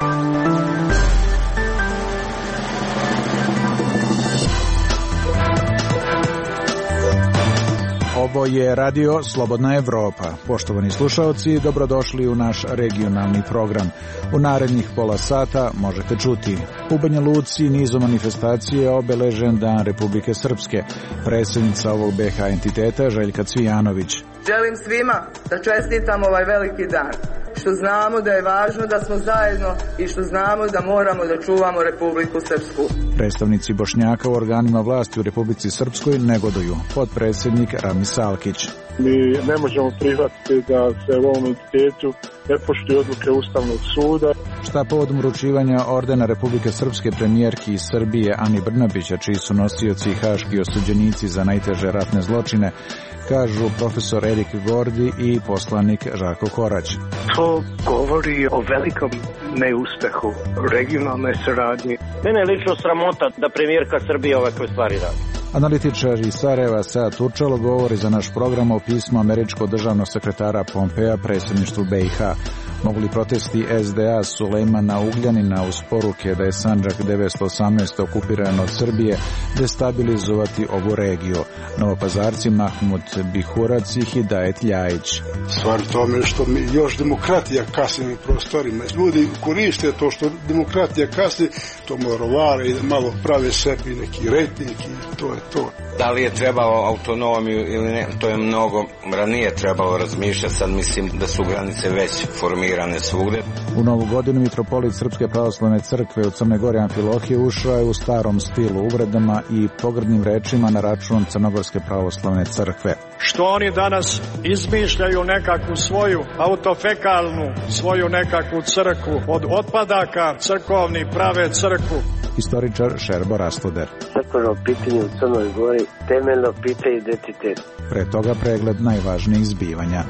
Ovo je Radio Slobodna Evropa. Poštovani slušaoci, dobrodošli u naš regionalni program. U narednih pola sata možete čuti: u Banja Luci nizom manifestacije obeležen Dan Republike Srpske. Predsjednica ovog BiH entiteta Željka Cvijanović. Želim svima da čestitam ovaj veliki dan, što znamo da je važno da smo zajedno i što znamo da moramo da čuvamo Republiku Srpsku. Predstavnici Bošnjaka u organima vlasti u Republici Srpskoj negoduju. Potpredsjednik Ramis Alkić. Mi ne možemo prihvatiti da se u ovom entitetu ne poštuju odluke Ustavnog suda. Šta povodom uručivanja ordena Republike Srpske premijerki iz Srbije Ani Brnabića, čiji su nosioci haški osuđenici za najteže ratne zločine, kažu profesor Erik Gordi i poslanik Žarko Korać. To govori o velikom neuspehu regionalne saradnje. Mene je lično sramota da premijerka Srbije ovakve stvari radi. Analitičar iz Sarajeva Sead Turčalo govori za naš program o pismu američkog državnog sekretara Pompea predsjedništvu BiH. Mogu li protesti SDA Sulejmana Ugljanina uz poruke da je Sandžak 918. okupiran od Srbije destabilizovati ovu regiju? Novopazarci Mahmud Bihurac i Hidajet Ljajić. Stvar tome što mi još demokratija kasni na prostorima. Ljudi koriste to što demokratija kasni, to morovare i da malo prave sebi neki rejting i to je to. Da li je trebalo autonomiju ili ne, to je mnogo ranije trebalo razmišljati, sad mislim da su granice već formirane svugde. U novu godinu mitropolit Srpske pravoslavne crkve u Crnoj Gori Amfilohije ušao je u starom stilu, uvredama i pogrdnim rečima na račun Crnogorske pravoslavne crkve. Što oni danas izmišljaju nekakvu svoju autofekalnu, svoju nekakvu crkvu, od otpadaka crkovni prave crkvu. Historičar Šerbo Rastoder. Crkveno pitanje u Crnoj Gori temeljno pitanje identitet. Pre toga pregled najvažnijih zbivanja.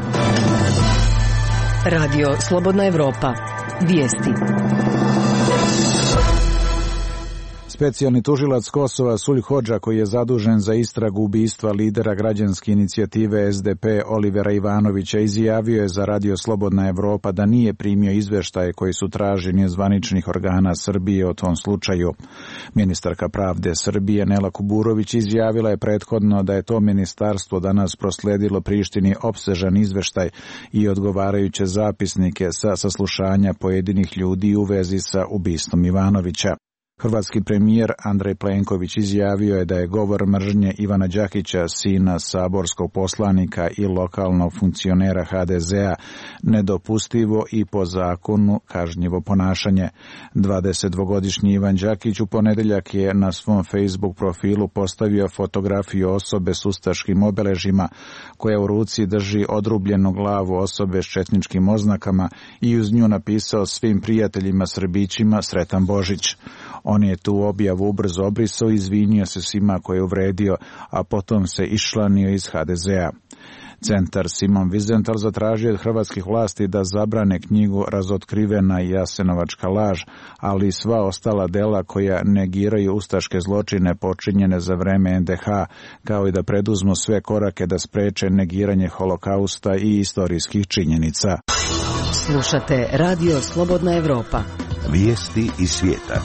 Radio Slobodna Evropa. Vijesti. Specijalni tužilac Kosova Sulj Hodža, koji je zadužen za istragu ubistva lidera građanske inicijative SDP Olivera Ivanovića, izjavio je za Radio Slobodna Evropa da nije primio izveštaje koji su traženi od zvaničnih organa Srbije o tom slučaju. Ministarka pravde Srbije Nela Kuburović izjavila je prethodno da je to ministarstvo danas prosledilo Prištini opsežan izveštaj i odgovarajuće zapisnike sa saslušanja pojedinih ljudi u vezi sa ubistvom Ivanovića. Hrvatski premijer Andrej Plenković izjavio je da je govor mržnje Ivana Đakića, sina saborskog poslanika i lokalnog funkcionera HDZ-a, nedopustivo i po zakonu kažnjivo ponašanje. 22-godišnji Ivan Đakić u ponedeljak je na svom Facebook profilu postavio fotografiju osobe s ustaškim obeležima, koja u ruci drži odrubljenu glavu osobe s četničkim oznakama i uz nju napisao svim prijateljima Srbićima Sretan Božić. On je tu objavu ubrzo obrisao i izvinio se svima koje je uvredio, a potom se iščlanio iz HDZ-a. Centar Simon Wiesenthal zatražio od hrvatskih vlasti da zabrane knjigu Razotkrivena Jasenovačka laž, ali i sva ostala dela koja negiraju ustaške zločine počinjene za vreme NDH, kao i da preduzmu sve korake da spreče negiranje holokausta i istorijskih činjenica. Slušate Radio Slobodna Evropa. Vijesti iz svijeta.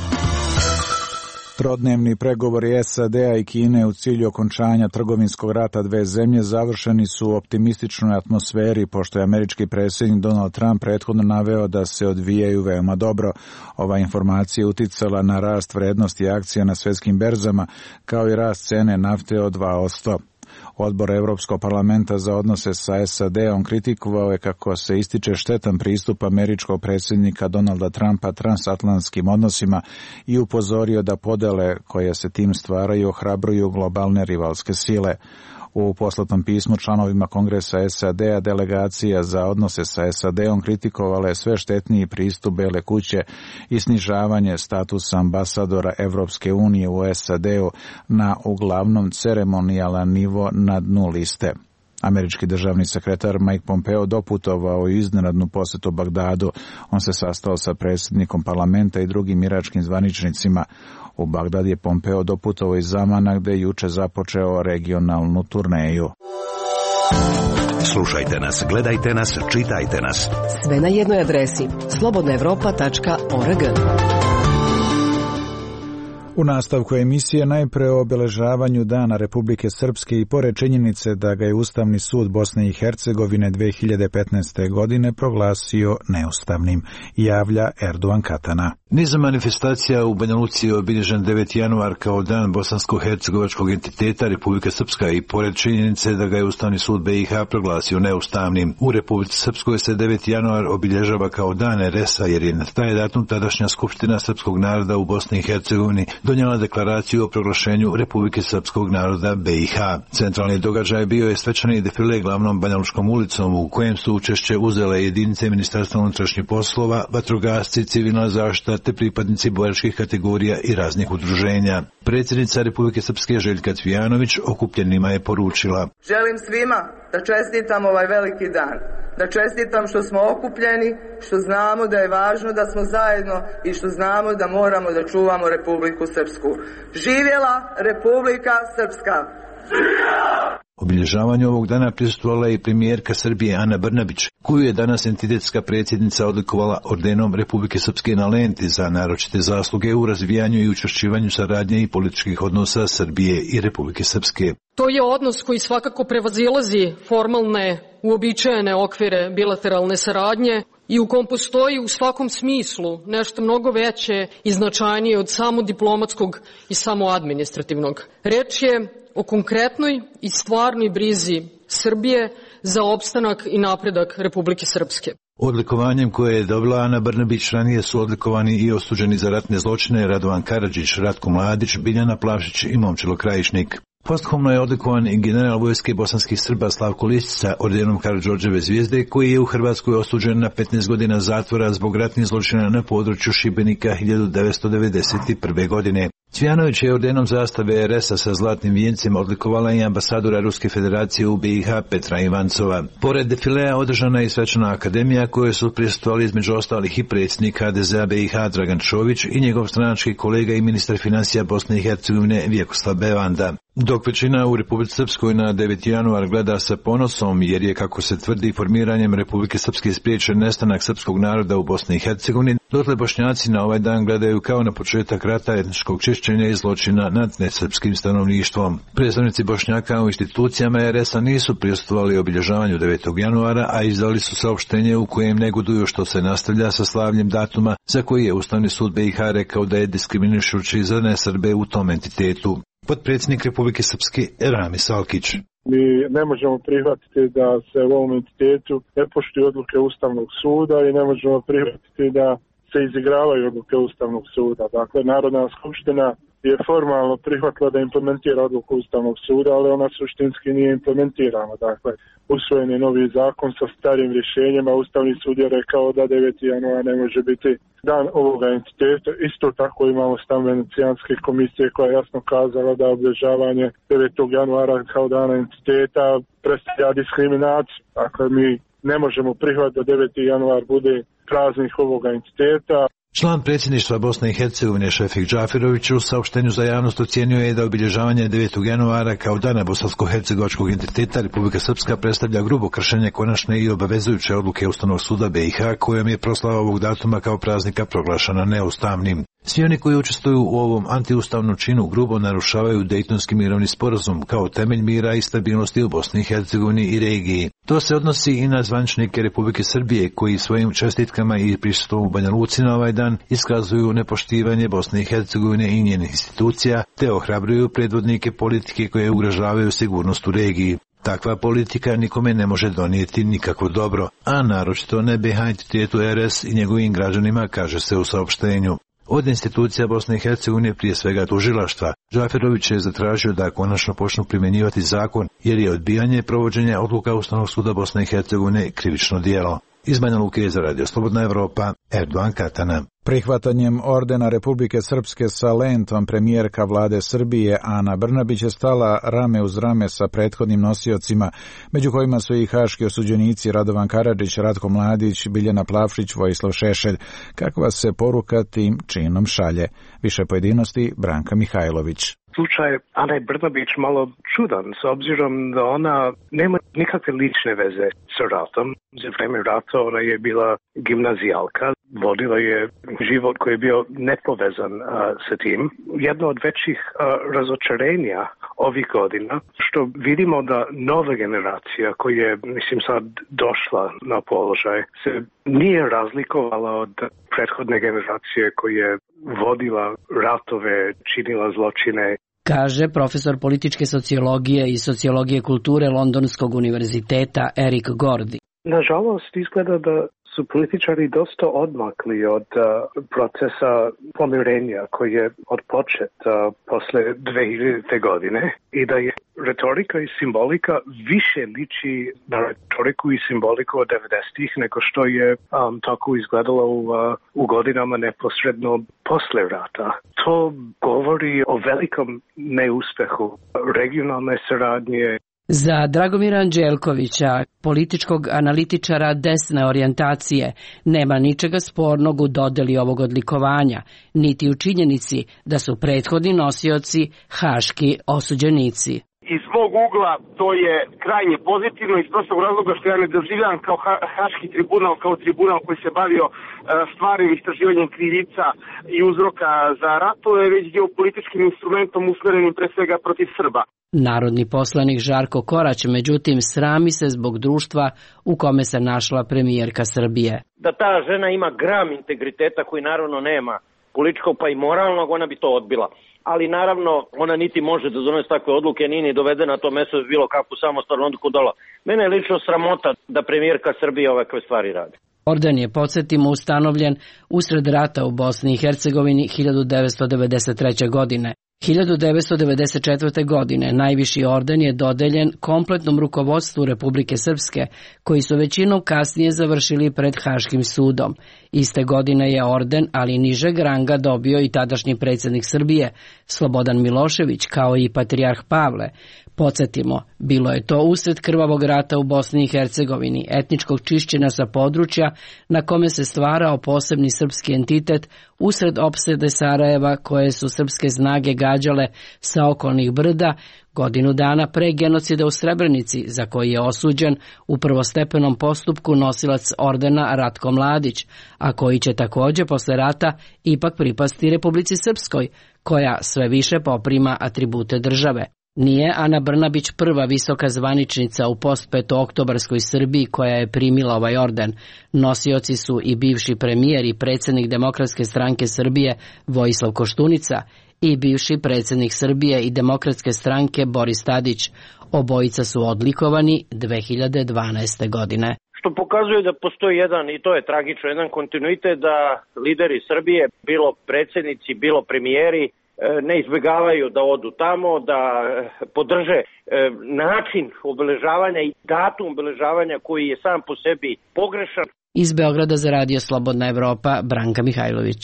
Trodnevni pregovori SAD-a i Kine u cilju okončanja trgovinskog rata dve zemlje završeni su u optimističnoj atmosferi, pošto je američki predsjednik Donald Trump prethodno naveo da se odvijaju veoma dobro. Ova informacija uticala na rast vrednosti akcija na svjetskim berzama, kao i rast cene nafte od 2%. Odbor Evropskog parlamenta za odnose sa SAD-om kritikovao je kako se ističe štetan pristup američkog predsjednika Donalda Trumpa transatlantskim odnosima i upozorio da podele koje se tim stvaraju ohrabruju globalne rivalske sile. U poslatom pismu članovima Kongresa SAD-a delegacija za odnose sa SAD-om kritikovala je sve štetniji pristup Bele kuće i snižavanje statusa ambasadora Evropske unije u SAD-u na uglavnom ceremonijalan nivo na dnu liste. Američki državni sekretar Mike Pompeo doputovao u iznenadnu posjetu Bagdadu. On se sastao sa predsjednikom parlamenta i drugim iračkim zvaničnicima. U Bagdad je Pompeo doputovao iz Zamana, gde je juče započeo regionalnu turneju. Slušajte nas, gledajte nas, čitajte nas. Sve na jednoj adresi slobodnaevropa.org. U nastavku emisije najpre o obeležavanju Dana Republike Srpske i pored činjenice da ga je Ustavni sud Bosne i Hercegovine 2015. godine proglasio neustavnim, javlja Erdogan Katana. Niz manifestacija u Banja Luci je obilježen 9. januar kao dan bosansko-hercegovačkog entiteta Republike Srpska i pored činjenice da ga je Ustavni sud BiH proglasio neustavnim. U Republici Srpskoj se 9. januar obilježava kao dan RS-a jer je na taj datum tadašnja Skupština srpskog naroda u Bosni i Hercegovini donijela deklaraciju o proglašenju Republike Srpskog naroda BiH. Centralni događaj bio je svečani defile glavnom Banjalučkom ulicom u kojem su učešće uzele jedinice Ministarstva unutrašnjih poslova, vatrogasci, civilna zaštita te pripadnici boračkih kategorija i raznih udruženja. Predsjednica Republike Srpske Željka Cvijanović okupljenima je poručila: Želim svima da čestitam ovaj veliki dan. Da čestitam što smo okupljeni, što znamo da je važno da smo zajedno i što znamo da moramo da čuvamo Republiku Srpsku. Živjela Republika Srpska! Živjela! Obilježavanju ovog dana prisustvovala i premijerka Srbije Ana Brnabić, koju je danas entitetska predsjednica odlikovala ordenom Republike Srpske na lenti za naročite zasluge u razvijanju i učvršćivanju saradnje i političkih odnosa Srbije i Republike Srpske. To je odnos koji svakako prevazilazi formalne, uobičajene okvire bilateralne saradnje i u kom postoji u svakom smislu nešto mnogo veće i značajnije od samo diplomatskog i samo administrativnog. Reč je o konkretnoj i stvarnoj brizi Srbije za opstanak i napredak Republike Srpske. Odlikovanjem koje je dobila Ana Brnabić ranije su odlikovani i osuđeni za ratne zločine Radovan Karadžić, Ratko Mladić, Biljana Plavšić i Momčilo Krajišnik. Posthumno je odlikovan i general vojske bosanskih Srba Slavko Listica ordenom Karađorđeve zvijezde, koji je u Hrvatskoj osuđen na 15 godina zatvora zbog ratnih zločina na području Šibenika 1991. godine. Cvijanović je ordenom zastave RS-a sa zlatnim vijencem odlikovala i ambasadora Ruske federacije u BiH Petra Ivancova. Pored defilea održana je i svečana akademija koje su prisustvovali između ostalih i predsjednik HDZ-a BiH Dragan Čović i njegov stranački kolega i ministar financija Bosne i Hercegovine Vjekoslav Bevanda. Dok većina u Republici Srpskoj na 9. januar gleda sa ponosom jer je, kako se tvrdi, formiranjem Republike Srpske spriječen nestanak srpskog naroda u Bosni i Hercegovini, dotle Bošnjaci na ovaj dan gledaju kao na početak rata etničkog čišćenja i zločina nad nesrpskim stanovništvom. Predstavnici Bošnjaka u institucijama RS-a nisu prisustvovali obilježavanju 9. januara, a izdali su saopštenje u kojem negoduju što se nastavlja sa slavljem datuma za koji je Ustavni sud BiH rekao da je diskriminišući za nesrbe u tom entitetu. Potpredsjednik Republike Srpske Rami Salkić: Mi ne možemo prihvatiti da se u ovom entitetu ne poštuju odluke Ustavnog suda i ne možemo prihvatiti da se izigravaju odluke Ustavnog suda. Dakle, Narodna skupština je formalno prihvatila da implementira odluku Ustavnog suda, ali ona suštinski nije implementirana. Dakle, usvojen je novi zakon sa starim rješenjima. Ustavni sud je rekao da 9. januar ne može biti dan ovoga entiteta. Isto tako imamo stav Venecijanske komisije koja je jasno kazala da obilježavanje 9. januara kao dana entiteta predstavlja diskriminaciju. Dakle, mi ne možemo prihvatiti da 9. januar bude praznik ovoga entiteta. Član predsjedništva Bosne i Hercegovine Šefik Džafirović u saopštenju za javnost ocijenio je da obilježavanje 9. januara kao dana bosansko-hercegovačkog entiteta Republika Srpska predstavlja grubo kršenje konačne i obavezujuće odluke Ustavnog suda BiH kojom je proslava ovog datuma kao praznika proglašena neustavnim. Svi oni koji učestvuju u ovom antiustavnom činu grubo narušavaju Dejtonski mirovni sporazum kao temelj mira i stabilnosti u Bosni i Hercegovini i regiji. To se odnosi i na zvaničnike Republike Srbije koji svojim čestitkama i prisustvom u Banja Luci na ovaj dan iskazuju nepoštivanje Bosne i Hercegovine i njenih institucija te ohrabruju predvodnike politike koje ugrožavaju sigurnost u regiji. Takva politika nikome ne može donijeti nikakvo dobro, a naročito ne BiH entitetu RS i njegovim građanima, kaže se u saopštenju. Od institucija Bosne i Hercegovine, prije svega tužilaštva, Džaferović je zatražio da konačno počnu primjenjivati zakon jer je odbijanje provođenja odluka Ustavnog suda Bosne i Hercegovine krivično djelo. Iz Banja Luke za Radio Slobodna Evropa, Erdogan Katana. Prihvatanjem ordena Republike Srpske sa lentom premijerka vlade Srbije Ana Brnabić je stala rame uz rame sa prethodnim nosiocima, među kojima su i haški osuđenici Radovan Karadžić, Ratko Mladić, Biljana Plavšić, Vojislav Šešelj. Kakva se poruka tim činom šalje? Više pojedinosti Branka Mihajlović. Slučaj Ane Brnabić malo čudan, s obzirom da ona nema nikakve lične veze sa ratom. Za vreme rata ona je bila gimnazijalka, vodila je život koji je bio nepovezan sa tim. Jedno od većih razočarenja ovih godina, što vidimo da nova generacija koja je, sad došla na položaj, se nije razlikovala od prethodne generacije koja je vodila ratove, činila zločine. Kaže profesor političke sociologije i sociologije kulture Londonskog univerziteta Eric Gordy. Nažalost, izgleda da su političari dosta odmakli od procesa pomirenja koji je odpočet posle 2000. godine i da je retorika i simbolika više liči na retoriku i simboliku od 90-ih nego što je tako izgledalo u godinama neposredno posle rata. To govori o velikom neuspehu regionalne saradnje. Za Dragomira Anđelkovića, političkog analitičara desne orijentacije, nema ničega spornog u dodeli ovog odlikovanja, niti u činjenici da su prethodni nosioci haški osuđenici. Iz mog ugla to je krajnje pozitivno iz prostog razloga što ja ne doživljavam kao haški tribunal, kao tribunal koji se bavio stvarnim istraživanjem krivica i uzroka za ratove, već geopolitičkim instrumentom usmerenim pre svega protiv Srba. Narodni poslanik Žarko Korać, međutim, srami se zbog društva u kome se našla premijerka Srbije. Da ta žena ima gram integriteta koji naravno nema političkog pa i moralnog, ona bi to odbila. Ali naravno ona niti može da donese takve odluke, nije ni dovedena na to mesto bilo kakvu samostalnu odluku dala. Mene je lično sramota da premijerka Srbije ovakve stvari radi. Orden je, podsjetimo, ustanovljen usred rata u Bosni i Hercegovini 1993. godine. 1994. godine najviši orden je dodeljen kompletnom rukovodstvu Republike Srpske, koji su većinom kasnije završili pred Haškim sudom. Iste godine je orden, ali nižeg ranga, dobio i tadašnji predsjednik Srbije, Slobodan Milošević, kao i patrijarh Pavle. Podsjetimo, bilo je to usred krvavog rata u Bosni i Hercegovini, etničkog čišćenja sa područja na kome se stvarao posebni srpski entitet usred opsede Sarajeva koje su srpske snage gađale sa okolnih brda, godinu dana pre genocida u Srebrenici, za koji je osuđen u prvostepenom postupku nosilac ordena Ratko Mladić, a koji će također posle rata ipak pripasti Republici Srpskoj, koja sve više poprima atribute države. Nije Ana Brnabić prva visoka zvaničnica u postpetooktobarskoj Srbiji koja je primila ovaj orden. Nosioci su i bivši premijer i predsjednik Demokratske stranke Srbije Vojislav Koštunica i bivši predsjednik Srbije i Demokratske stranke Boris Tadić. Obojica su odlikovani 2012. godine. Što pokazuje da postoji jedan, i to je tragično, jedan kontinuitet da lideri Srbije, bilo predsjednici, bilo premijeri, ne izbjegavaju da odu tamo, da podrže način obeležavanja i datum obeležavanja koji je sam po sebi pogrešan. Iz Beograda za Radio Slobodna Evropa, Branka Mihajlović.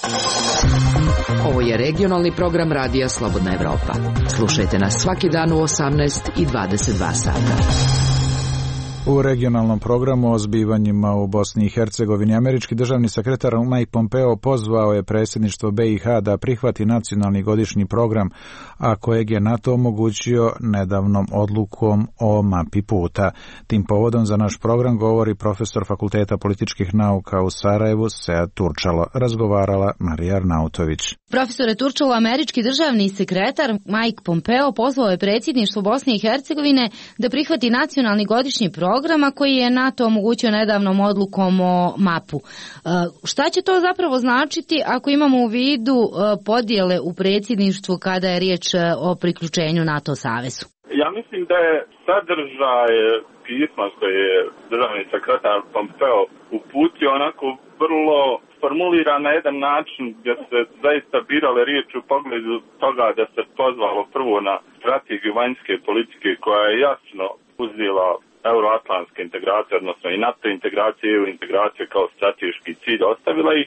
Ovo je regionalni program Radija Slobodna Evropa. Slušajte nas svaki dan u 18 i 22 sata. U regionalnom programu o zbivanjima u Bosni i Hercegovini američki državni sekretar Mike Pompeo pozvao je predsjedništvo BiH da prihvati nacionalni godišnji program, a kojeg je NATO omogućio nedavnom odlukom o mapi puta. Tim povodom za naš program govori profesor Fakulteta političkih nauka u Sarajevu Sead Turčalo. Razgovarala Marija Arnautović. Profesore Turčalo, američki državni sekretar Mike Pompeo pozvao je predsjedništvo Bosne i Hercegovine da prihvati nacionalni godišnji programa koji je NATO omogućio nedavnom odlukom o mapu. Šta će to zapravo značiti ako imamo u vidu podjele u predsjedništvu kada je riječ o priključenju NATO savezu? Ja mislim da je sadržaj pisma koje je državni sekretar Pompeo uputio onako vrlo formuliran na jedan način gdje se zaista birale riječi u pogledu toga da se pozvalo prvo na strategiju vanjske politike koja je jasno uzela euroatlantske integracije, odnosno i NATO integracije, EU integracije kao strateški cilj, ostavila ih,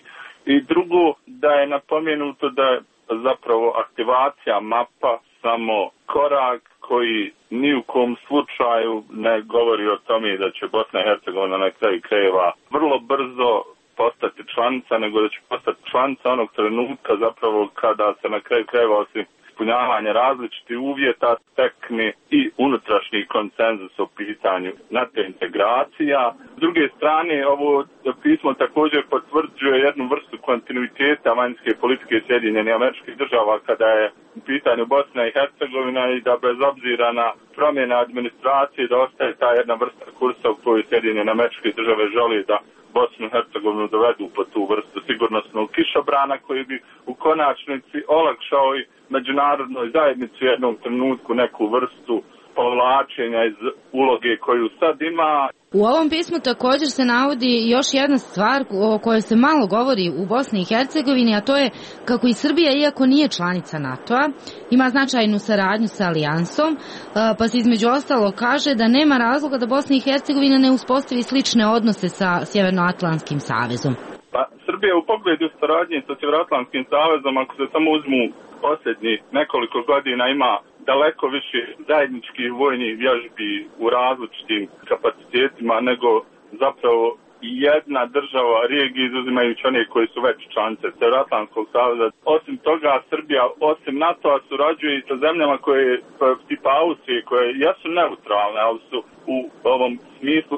I drugo, da je napomenuto da je zapravo aktivacija mapa samo korak koji ni u kom slučaju ne govori o tome da će Bosna i Hercegovina na kraju krajeva vrlo brzo postati članica, nego da će postati članica onog trenutka zapravo kada se na kraju krajeva osim ispunjavanja različitih uvjeta stekne i unutrašnji konsenzus o pitanju NATO integracija. S druge strane, ovo pismo također potvrđuje jednu vrstu kontinuiteta vanjske politike Sjedinjenih Američkih Država kada je u pitanju Bosna i Hercegovina i da bez obzira na promjene administracije da ostaje ta jedna vrsta kursa u kojoj Sjedinjene Američke Države želi da Bosnu i Hercegovinu dovedu po tu vrstu sigurnosnog kišobrana koji bi u konačnici olakšao i međunarodnoj zajednici u jednom trenutku neku vrstu povlačenja iz uloge koju sad ima. U ovom pismu također se navodi još jedna stvar o kojoj se malo govori u Bosni i Hercegovini, a to je kako i Srbija, iako nije članica NATO-a, ima značajnu saradnju sa Alijansom, pa se između ostalo kaže da nema razloga da Bosna i Hercegovina ne uspostavi slične odnose sa Sjevernoatlantskim savezom. Pa Srbija u pogledu saradnje sa Sjevernoatlantskim savezom, ako se samo uzmu posljednjih nekoliko godina, ima daleko više zajedničkih vojnih vježbi u različitim kapacitetima nego zapravo jedna država regije, izuzimajući one koji su već članice Sjevernoatlantskog saveza. Osim toga, Srbija, osim NATO-a, surađuje i sa zemljama koje, tipa Austrije, koje jesu neutralne, ali su u ovom smislu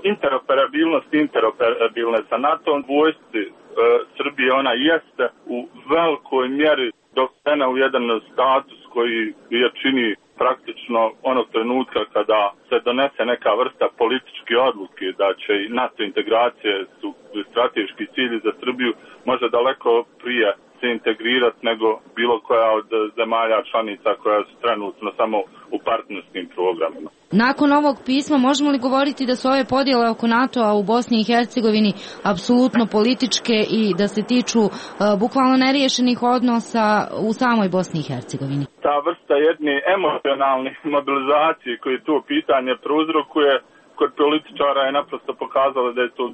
interoperabilne sa NATO-om. Vojsci Srbije ona jeste u velikoj mjeri dovedena u jedan status koji je čini praktično onog trenutka kada se donese neka vrsta političke odluke da će i NATO integracije su strateški cilj za Srbiju, može daleko prije se integrirati nego bilo koja od zemalja članica koja su trenutno samo u partnerskim programima. Nakon ovog pisma možemo li govoriti da su ove podjele oko NATO-a u Bosni i Hercegovini apsolutno političke i da se tiču bukvalno neriješenih odnosa u samoj Bosni i Hercegovini? Ta vrsta jedne emocionalne mobilizacije koje to pitanje prouzrokuje kod političara je naprosto pokazalo da je to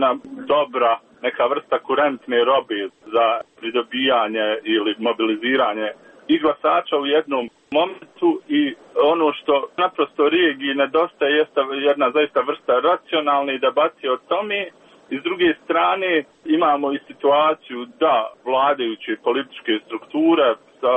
dobra neka vrsta kurentne robe za pridobijanje ili mobiliziranje i glasača u jednom momentu i ono što naprosto regiji nedostaje jeste jedna zaista vrsta racionalne debacije o tome. I s druge strane imamo i situaciju da vladajuće političke strukture,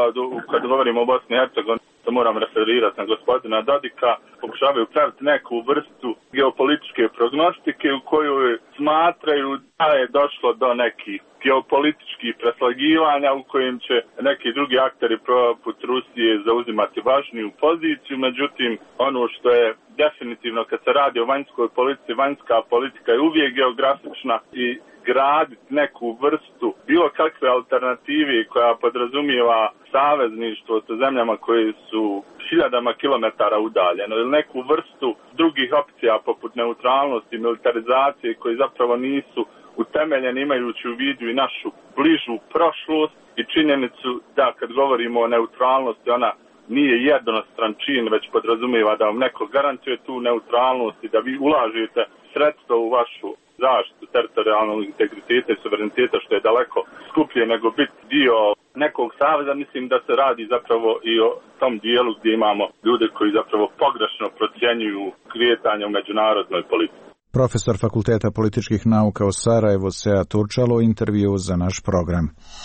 kad govorimo o Bosni i Hercegovini, to moram referirati na gospodina Dodika, pokušavaju praviti neku vrstu geopolitičke prognostike u kojoj smatraju da je došlo do nekih geopolitičkih preslagivanja u kojim će neki drugi akteri poput Rusije zauzimati važniju poziciju. Međutim, ono što je definitivno kad se radi o vanjskoj politici, vanjska politika je uvijek geografična i graditi neku vrstu bilo kakve alternative koja podrazumijeva savezništvo sa zemljama koje su hiljadama kilometara udaljeno ili neku vrstu drugih opcija poput neutralnosti, militarizacije koji zapravo nisu utemeljeni imajući u vidu i našu bližu prošlost i činjenicu da kad govorimo o neutralnosti ona nije jednostran čin, već podrazumijeva da vam neko garantuje tu neutralnost i da vi ulažete sredstva u vašu zaštitu teritorijalnog integriteta i suvereniteta, što je daleko skuplje nego biti dio nekog saveza. Mislim da se radi zapravo i o tom dijelu gdje imamo ljude koji zapravo pogrešno procjenjuju kretanje u međunarodnoj politici. Profesor Fakulteta političkih nauka u Sarajevu Sead Turčalo u intervju za naš program.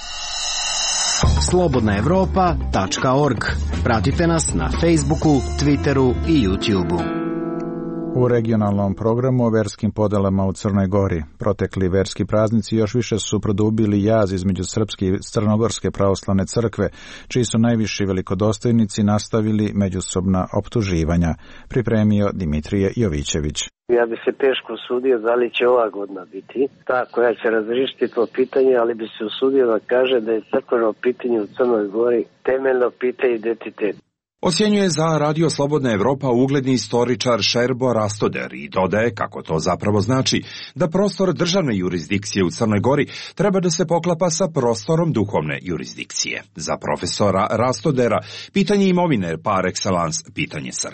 slobodnaevropa.org. Pratite nas na Facebooku, Twitteru i YouTubeu. U regionalnom programu o verskim podelama u Crnoj Gori. Protekli verski praznici još više su produbili jaz između srpske i crnogorske pravoslavne crkve, čiji su najviši velikodostojnici nastavili međusobna optuživanja, pripremio Dimitrije Jovićević. Ja bi se teško usudio da li će ova godina biti ta koja će razriješiti to pitanje, ali bi se usudio da kaže da je crkveno pitanje u Crnoj Gori temeljno pitanje identiteta. Ocjenjuje za Radio Slobodna Evropa ugledni istoričar Šerbo Rastoder i dodaje kako to zapravo znači da prostor državne jurisdikcije u Crnoj Gori treba da se poklapa sa prostorom duhovne jurisdikcije. Za profesora Rastodera pitanje imovine par excellence pitanje crkve.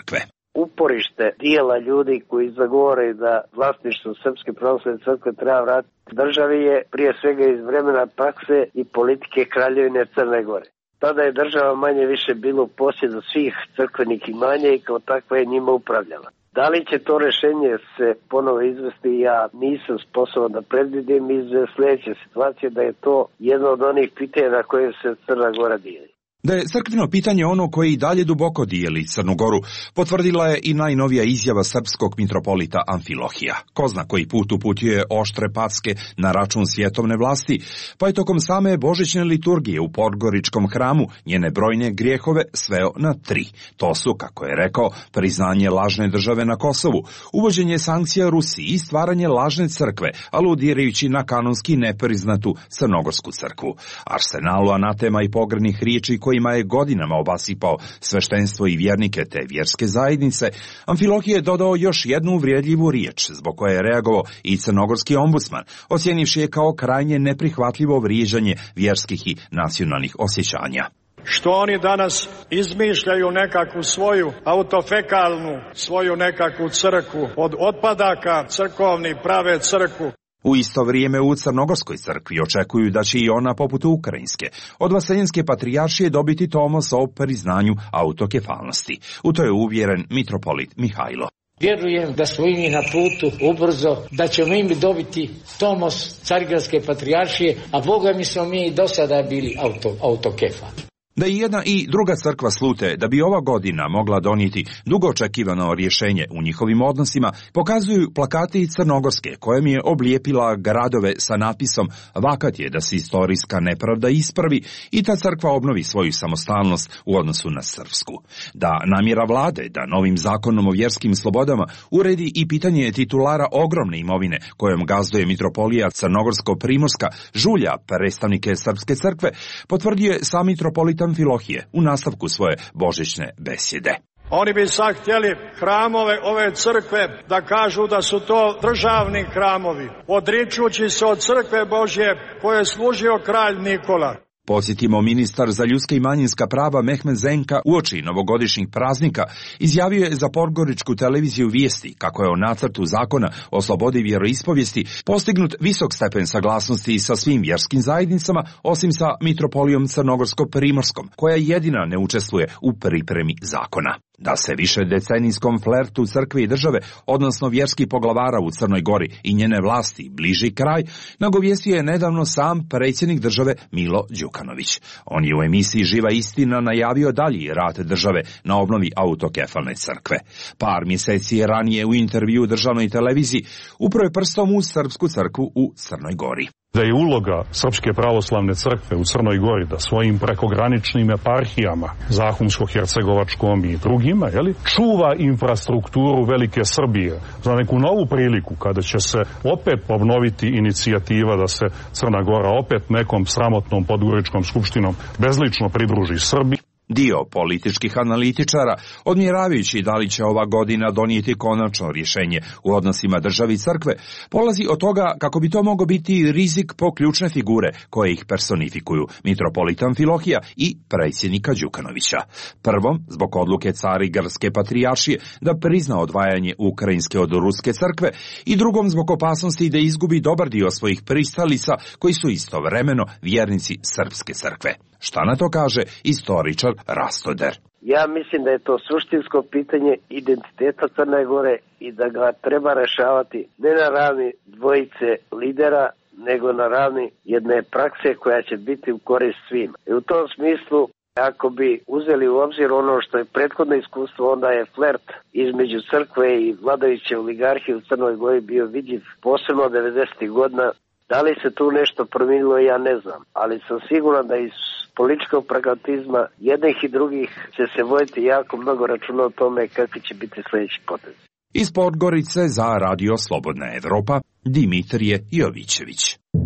uporište dijela ljudi koji zagovore da vlasništvo Srpske pravoslavne crkve treba vratiti državi je prije svega iz vremena prakse i politike Kraljevine Crne Gore. Tada je država manje više bilo u posjedu svih crkvenih imanja i kao takva je njima upravljala. Da li će to rešenje se ponovo izvesti, ja nisam sposoban da predvidim iz sljedeće situacije da je to jedno od onih pitanja na koje se Crna Gora dijeli. Da je crkveno pitanje ono koje i dalje duboko dijeli Crnu Goru, potvrdila je i najnovija izjava srpskog mitropolita Amfilohija. Ko zna koji put uputio oštre packe na račun svjetovne vlasti, pa je tokom same božićne liturgije u Podgoričkom hramu njene brojne grijehove sveo na 3. To su, kako je rekao, priznanje lažne države na Kosovu, uvođenje sankcija Rusiji i stvaranje lažne crkve, aludirajući na kanonski nepriznatu crnogorsku crkvu. Arsenalu anatema i pogrdnih riječi kojima je godinama obasipao sveštenstvo i vjernike te vjerske zajednice, Amfilohije je dodao još jednu uvrijedljivu riječ, zbog koje je reagovao i crnogorski ombudsman, ocjenivši je kao krajnje neprihvatljivo vrijeđanje vjerskih i nacionalnih osjećanja. Što oni danas izmišljaju nekakvu svoju autofekalnu, svoju nekakvu crkvu, od otpadaka crkovni prave crkvu. U isto vrijeme u Crnogorskoj crkvi očekuju da će i ona, poput ukrajinske, od Vaseljenske patrijaršije dobiti tomos o priznanju autokefalnosti. U to je uvjeren mitropolit Mihajlo. Vjerujem da smo i mi na putu ubrzo, da ćemo im dobiti tomos Carigradske patrijaršije, a Boga mi smo mi i do sada bili autokefali. Da i jedna i druga crkva slute da bi ova godina mogla donijeti dugo očekivano rješenje u njihovim odnosima, pokazuju plakati Crnogorske, kojom je oblijepila gradove sa napisom "Vakat je da se istorijska nepravda ispravi" i ta crkva obnovi svoju samostalnost u odnosu na srpsku. Da namjera vlade da novim zakonom o vjerskim slobodama uredi i pitanje titulara ogromne imovine kojom gazduje mitropolija Crnogorsko-Primorska žulja predstavnike srpske crkve, potvrdio je sam mitropolit Amfilohije u nastavku svoje božićne besjede. Oni bi sad htjeli hramove ove crkve da kažu da su to državni hramovi, odričući se od crkve Božje koje je služio kralj Nikola. Podsjetimo, ministar za ljudska i manjinska prava Mehmed Zenka uoči novogodišnjih praznika izjavio je za Podgoričku televiziju Vijesti kako je o nacrtu zakona o slobodi vjeroispovijesti postignut visok stepen saglasnosti sa svim vjerskim zajednicama, osim sa mitropolijom Crnogorsko-Primorskom, koja jedina ne učestvuje u pripremi zakona. Da se više decenijskom flertu crkve i države, odnosno vjerskih poglavara u Crnoj Gori i njene vlasti bliži kraj, nagovijestio je nedavno sam predsjednik države Milo Đukanović. On je u emisiji Živa istina najavio dalji rad države na obnovi autokefalne crkve. Par mjeseci je ranije u intervju državnoj televiziji upro je prstom u srpsku crkvu u Crnoj Gori. Da je uloga Srpske pravoslavne crkve u Crnoj Gori da svojim prekograničnim eparhijama, Zahumsko-Hercegovačkom i drugima, čuva infrastrukturu Velike Srbije za neku novu priliku kada će se opet obnoviti inicijativa da se Crna Gora opet nekom sramotnom podgoričkom skupštinom bezlično pridruži Srbiji. Dio političkih analitičara, odmjeravajući da li će ova godina donijeti konačno rješenje u odnosima državi i crkve, polazi od toga kako bi to mogao biti rizik po ključne figure koje ih personifikuju, mitropolit Amfilohija i predsjednika Đukanovića. Prvom, zbog odluke Carigradske patrijaršije da prizna odvajanje ukrajinske od ruske crkve, i drugom zbog opasnosti da izgubi dobar dio svojih pristalica koji su istovremeno vjernici srpske crkve. Šta na to kaže istoričar Rastoder? Ja mislim da je to suštinsko pitanje identiteta Crne Gore i da ga treba rešavati ne na ravni dvojice lidera, nego na ravni jedne prakse koja će biti u korist svima. I u tom smislu, ako bi uzeli u obzir ono što je prethodno iskustvo, onda je flert između crkve i vladajuće oligarhije u Crnoj Gori bio vidljiv posebno 90. godina. Da li se tu nešto promijenilo, ja ne znam, ali sam siguran da iz političkog pragmatizma jednih i drugih će se voditi jako mnogo računa o tome kakvi će biti sljedeći potez. Iz Podgorice za Radio Slobodna Evropa, Dimitrije Jovićević.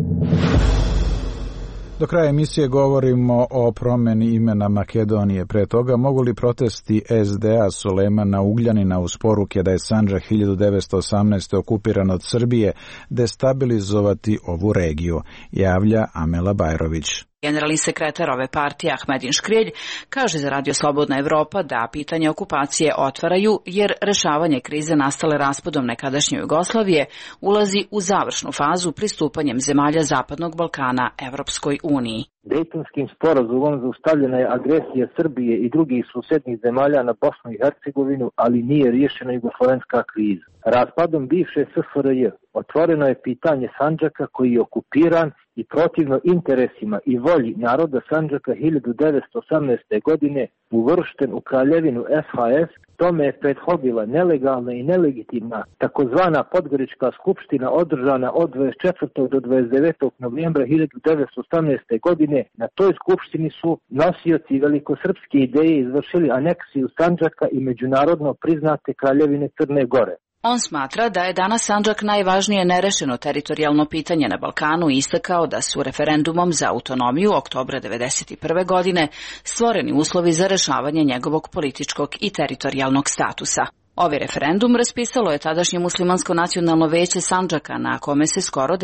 Do kraja emisije govorimo o promjeni imena Makedonije. Pre toga, mogu li protesti SDA Sulejmana Ugljanina uz poruke da je Sandžak 1918. okupiran od Srbije destabilizovati ovu regiju, javlja Amela Bajrović. Generalni sekretar ove partije Ahmedin Škrijelj kaže za Radio Slobodna Evropa da pitanje okupacije otvaraju jer rešavanje krize nastale raspadom nekadašnje Jugoslavije ulazi u završnu fazu pristupanjem zemalja Zapadnog Balkana Evropskoj uniji. Dejtonskim sporazumom zaustavljena je agresija Srbije i drugih susednih zemalja na Bosnu i Hercegovinu, ali nije riješena jugoslovenska kriza. Raspadom bivše SFRJ otvoreno je pitanje Sandžaka koji je okupiran i protivno interesima i volji naroda Sandžaka 1918. godine uvršten u kraljevinu SHS. Tome je prethodila nelegalna i nelegitimna takozvana Podgorička skupština održana od 24. do 29. novembra 1918. godine. Na toj skupštini su nosioci velikosrpske ideje izvršili aneksiju Sandžaka i međunarodno priznate kraljevine Crne Gore. On smatra da je danas Sandžak najvažnije nerešeno teritorijalno pitanje na Balkanu i istakao da su referendumom za autonomiju oktobra 1991. godine stvoreni uslovi za rešavanje njegovog političkog i teritorijalnog statusa. Ovaj referendum raspisalo je tadašnje muslimansko nacionalno veće Sandžaka, na kome se skoro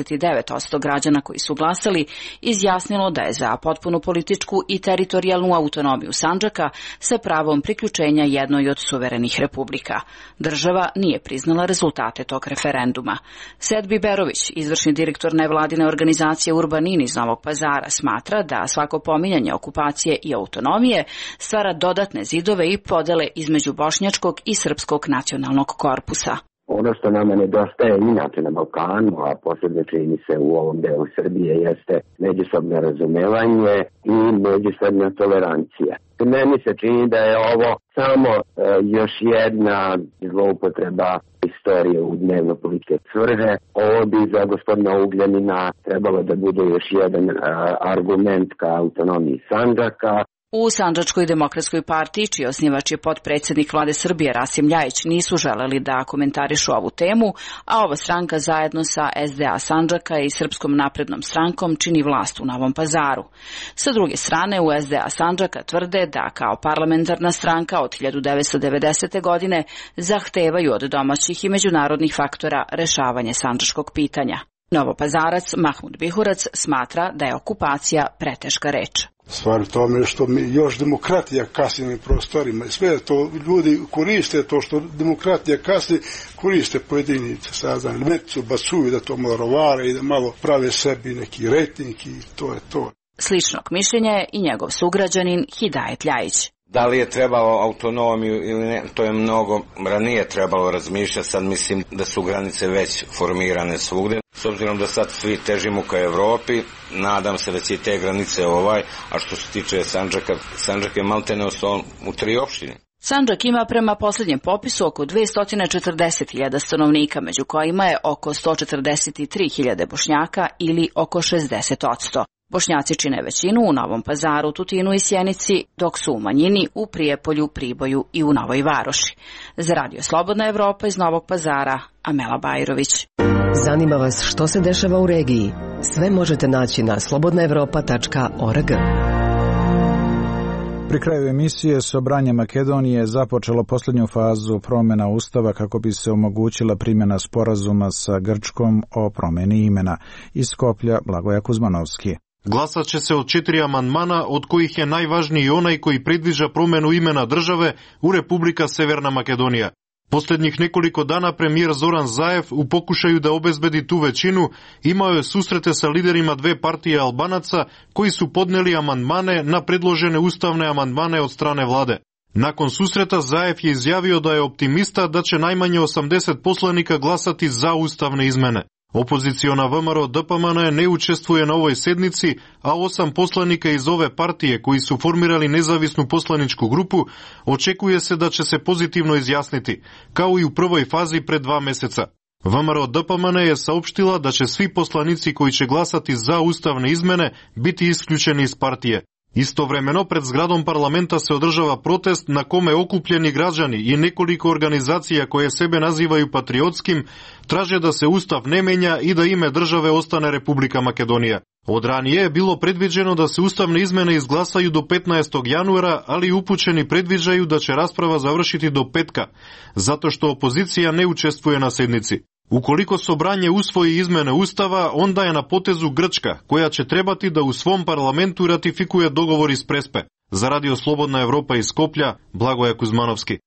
99% građana koji su glasali izjasnilo da je za potpunu političku i teritorijalnu autonomiju Sandžaka sa pravom priključenja jednoj od suverenih republika. Država nije priznala rezultate tog referenduma. Sedbi Berović, izvršni direktor nevladine organizacije Urbanin iz Novog Pazara, smatra da svako pominjanje okupacije i autonomije stvara dodatne zidove i podele između bošnjačkog i srpskog nacionalnog korpusa. Ono što nama nedostaje inače na Balkanu, a posebno čini se u ovom delu Srbije, jeste međusobno razumevanje i međusobna tolerancija. Meni se čini da je ovo samo još jedna zloupotreba istorije u dnevno-političke svrhe. Ovo bi za gospodina Ugljanina trebalo da bude još jedan argument ka autonomiji Sandžaka. U Sandžačkoj demokratskoj partiji, čiji osnivač je potpredsednik vlade Srbije Rasim Ljajić, nisu želeli da komentarišu ovu temu, a ova stranka zajedno sa SDA Sandžaka i Srpskom naprednom strankom čini vlast u Novom Pazaru. Sa druge strane, u SDA Sandžaka tvrde da kao parlamentarna stranka od 1990. godine zahtevaju od domaćih i međunarodnih faktora rešavanje sandžačkog pitanja. Novopazarac Mahmud Bihurac smatra da je okupacija preteška reč. Stvar u tome što mi još demokratija kasni na prostorima i sve to ljudi koriste, to što demokratija kasni, koriste pojedinice sada, mecu, bacuju da to malo rovare i da malo prave sebi neki rejting i to je to. Sličnog mišljenja je i njegov sugrađanin Hidajet Ljajić. Da li je trebalo autonomiju ili ne, to je mnogo ranije trebalo razmišljati, sad mislim da su granice već formirane svugde. S obzirom da sad svi težimo ka Evropi, nadam se da će i te granice a što se tiče Sandžaka, Sandžak je maltene ostao u 3 opštine. Sandžak ima prema posljednjem popisu oko 240.000 stanovnika, među kojima je oko 143.000 Bošnjaka ili oko 60%. Bošnjaci čine većinu u Novom Pazaru, Tutinu i Sjenici, dok su u manjini u Prijepolju, Priboju i u Novoj Varoši. Za Radio Slobodna Evropa iz Novog Pazara, Amela Bajrović. Zanima vas što se dešava u regiji? Sve možete naći na slobodnaevropa.org. Pri kraju emisije Sobranje Makedonije započelo posljednju fazu promjena Ustava kako bi se omogućila primjena sporazuma sa Grčkom o promjeni imena. Iz Skoplja, Blagoja Kuzmanovski. Glasat će se od 4 amandmana, od kojih je najvažniji onaj koji predviđa promjenu imena države u Republika Severna Makedonija. Posljednjih nekoliko dana premijer Zoran Zaev u pokušaju da obezbedi tu većinu imao je susrete sa liderima 2 partije Albanaca koji su podneli amandmane na predložene ustavne amandmane od strane vlade. Nakon susreta Zaev je izjavio da je optimista da će najmanje 80 poslanika glasati za ustavne izmene. Opoziciona VMRO DPMN ne učestvuje na ovoj sednici, a 8 poslanika iz ove partije koji su formirali nezavisnu poslaničku grupu očekuje se da će se pozitivno izjasniti, kao i u prvoj fazi pred 2 meseca. VMRO DPMN je saopštila da će svi poslanici koji će glasati za ustavne izmene biti isključeni iz partije. Istovremeno pred zgradom parlamenta se održava protest na kome okupljeni građani i nekoliko organizacija koje sebe nazivaju patriotskim traže da se ustav ne menja i da ime države ostane Republika Makedonija. Od ranije je bilo predviđeno da se ustavne izmene izglasaju do 15. januara, ali upućeni predviđaju da će rasprava završiti do petka, zato što opozicija ne učestvuje na sednici. Ukoliko Sobranje usvoji izmene Ustava, onda je na potezu Grčka, koja će trebati da u svom parlamentu ratifikuje dogovor iz Prespe. Za Radio Slobodna Evropa iz Skoplja, Blagoje Kuzmanovski.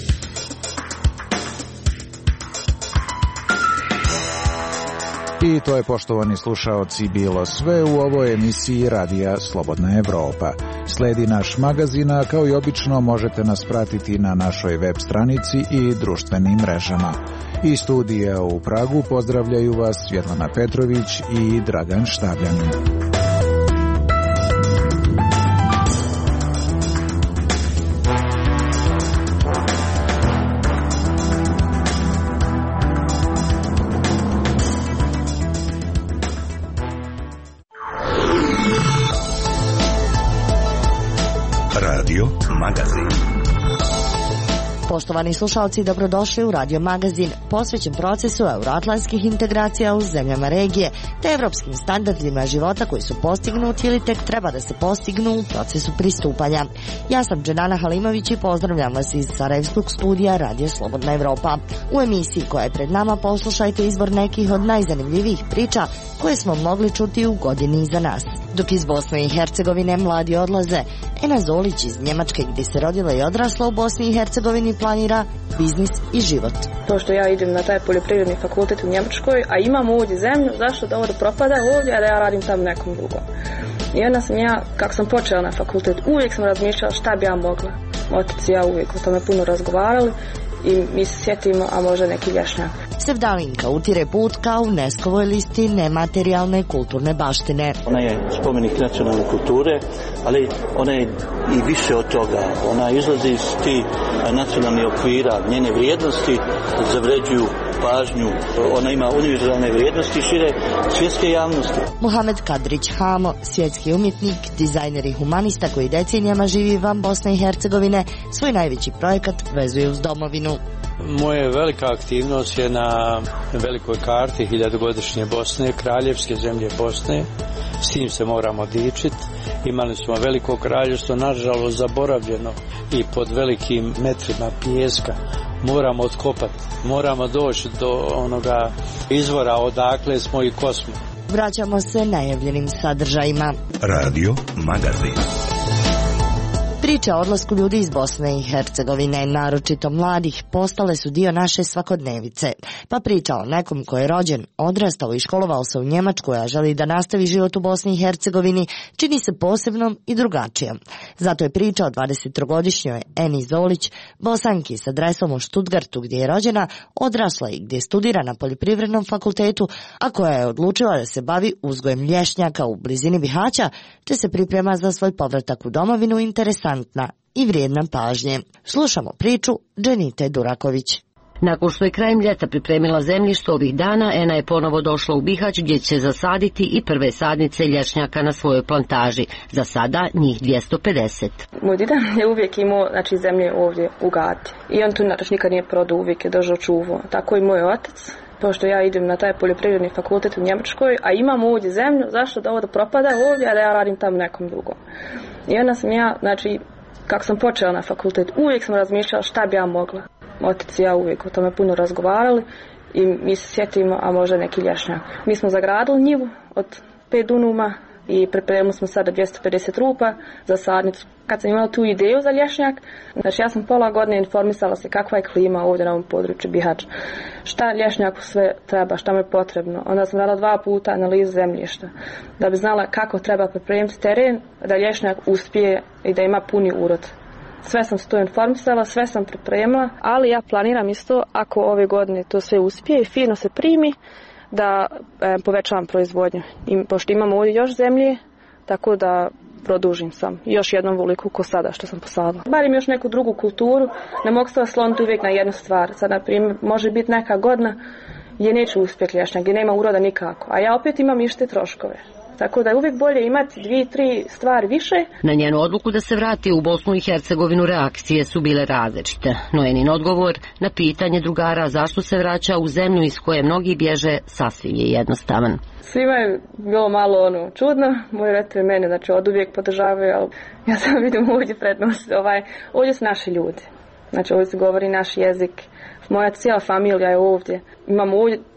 I to je, poštovani slušaoci, bilo sve u ovoj emisiji Radija Slobodna Evropa. Sledi naš magazin, a kao i obično možete nas pratiti na našoj web stranici i društvenim mrežama. Iz studija u Pragu pozdravljaju vas Svjetlana Petrović i Dragan Štabljanin. Radio Magazin. Poštovani slušalci, dobrodošli u Radio Magazin, posvećen procesu euroatlantskih integracija u zemljama regije, te evropskim standardima života koji su postignuti ili tek treba da se postignu u procesu pristupanja. Ja sam Dženana Halimović i pozdravljam vas iz Sarajevskog studija Radio Slobodna Evropa. U emisiji koja je pred nama poslušajte izbor nekih od najzanimljivijih priča koje smo mogli čuti u godini iza nas. Dok iz Bosne i Hercegovine mladi odlaze, Ena Zolić iz Njemačke, gdje se rodila i odrasla u Bosni i Hercegovini, planira biznis i život. To što ja idem na taj poljoprivredni fakultet u Njemačkoj, a imam ovdje zemlju, zašto da ovo propada ovdje, a da ja radim tam nekom drugom. I onda sam ja, kako sam počela na fakultet, uvijek sam razmišljala šta bi ja mogla. Otac i ja uvijek o tome puno razgovarali i mi se sjetimo, a možda neki lješnjak. Sevdalinka utire put ka UNESCO-voj listi nematerijalne kulturne baštine. Ona je spomenik nacionalne kulture, ali ona je i više od toga. Ona izlazi iz tih nacionalnih okvira, njene vrijednosti zavređuju pažnju. Ona ima univerzalne vrijednosti šire svjetske javnosti. Muhamed Kadrić Hamo, svjetski umjetnik, dizajner i humanista koji decenijama živi van Bosne i Hercegovine, svoj najveći projekat vezuje uz domovinu. Moja velika aktivnost je na velikoj karti hiljadugodišnje Bosne, kraljevske zemlje Bosne. S tim se moramo dičiti. Imali smo veliko kraljevstvo, nažalost zaboravljeno i pod velikim metrima pijeska. Moramo otkopati, moramo doći do onoga izvora odakle smo i ko smo. Vraćamo se najavljenim sadržajima. Radio Magazin. Priče o odlasku ljudi iz Bosne i Hercegovine, naročito mladih, postale su dio naše svakodnevice. Pa priča o nekom ko je rođen, odrastao i školovao se u Njemačkoj, a želi da nastavi život u Bosni i Hercegovini, čini se posebnom i drugačijom. Zato je priča o 23-godišnjoj Eni Zolić, Bosanki s adresom u Stuttgartu gdje je rođena, odrasla i gdje studira na poljoprivrednom fakultetu, a koja je odlučila da se bavi uzgojem lješnjaka u blizini Bihaća, te se priprema za svoj povratak u domovinu interesantna i vrijedna pažnje. Slušamo priču Dženite Duraković. Nakon što je krajem ljeta pripremila zemljište ovih dana, Ena je ponovo došla u Bihać gdje će zasaditi i prve sadnice lješnjaka na svojoj plantaži. Za sada njih 250. Moj dida je uvijek imao zemlje ovdje u Gati. I on tu nikad nije prodao, uvijek je držao čuvo. Tako i moj otac. Pošto ja idem na taj poljoprivredni fakultet u Njemačkoj, a imam ovdje zemlju, zašto da ovo da propada ovdje, a da ja radim tam nekom drugom. I onda sam ja, kako sam počela na fakultet, uvijek sam razmišljala šta bi ja mogla. Otac i ja uvijek o tome puno razgovarali i mi se sjetimo, a možda neki lješnjak. Mi smo zagradili njivu od 5 dunuma i pripremili smo sada 250 rupa za sadnicu. Kad sam imala tu ideju za lješnjak, ja sam pola godine informisala se kakva je klima ovdje na ovom području Bihaća. Šta lješnjaku sve treba, šta mu je potrebno. Onda sam dala 2 puta analizu zemljišta da bi znala kako treba pripremiti teren da lješnjak uspije i da ima puni urod. Sve sam se to informisala, sve sam pripremila, ali ja planiram isto ako ove godine to sve uspije i fino se primi da povećavam proizvodnju. I pošto imamo ovdje još zemlje, tako da produžim sam još jednom veliku ko sada što sam posadila. Barim još neku drugu kulturu, ne mogu se osloniti uvijek na jednu stvar. Sad, na primjer, može biti neka godina gdje neće uspjeti lješnjak, gdje nema uroda nikako, a ja opet imam ište troškove. Tako da je uvijek bolje imati 2-3 stvari više. Na njenu odluku da se vrati u Bosnu i Hercegovinu reakcije su bile različite. No Enin odgovor na pitanje drugara zašto se vraća u zemlju iz koje mnogi bježe sasvim je jednostavan. Svima je bilo malo čudno, moji roditelji mene od uvijek podržavaju, ali ja sam vidim ovdje prednost, ovdje su naši ljudi. Ovdje se govori naš jezik, moja cijela familija je ovdje. Imamo ovdje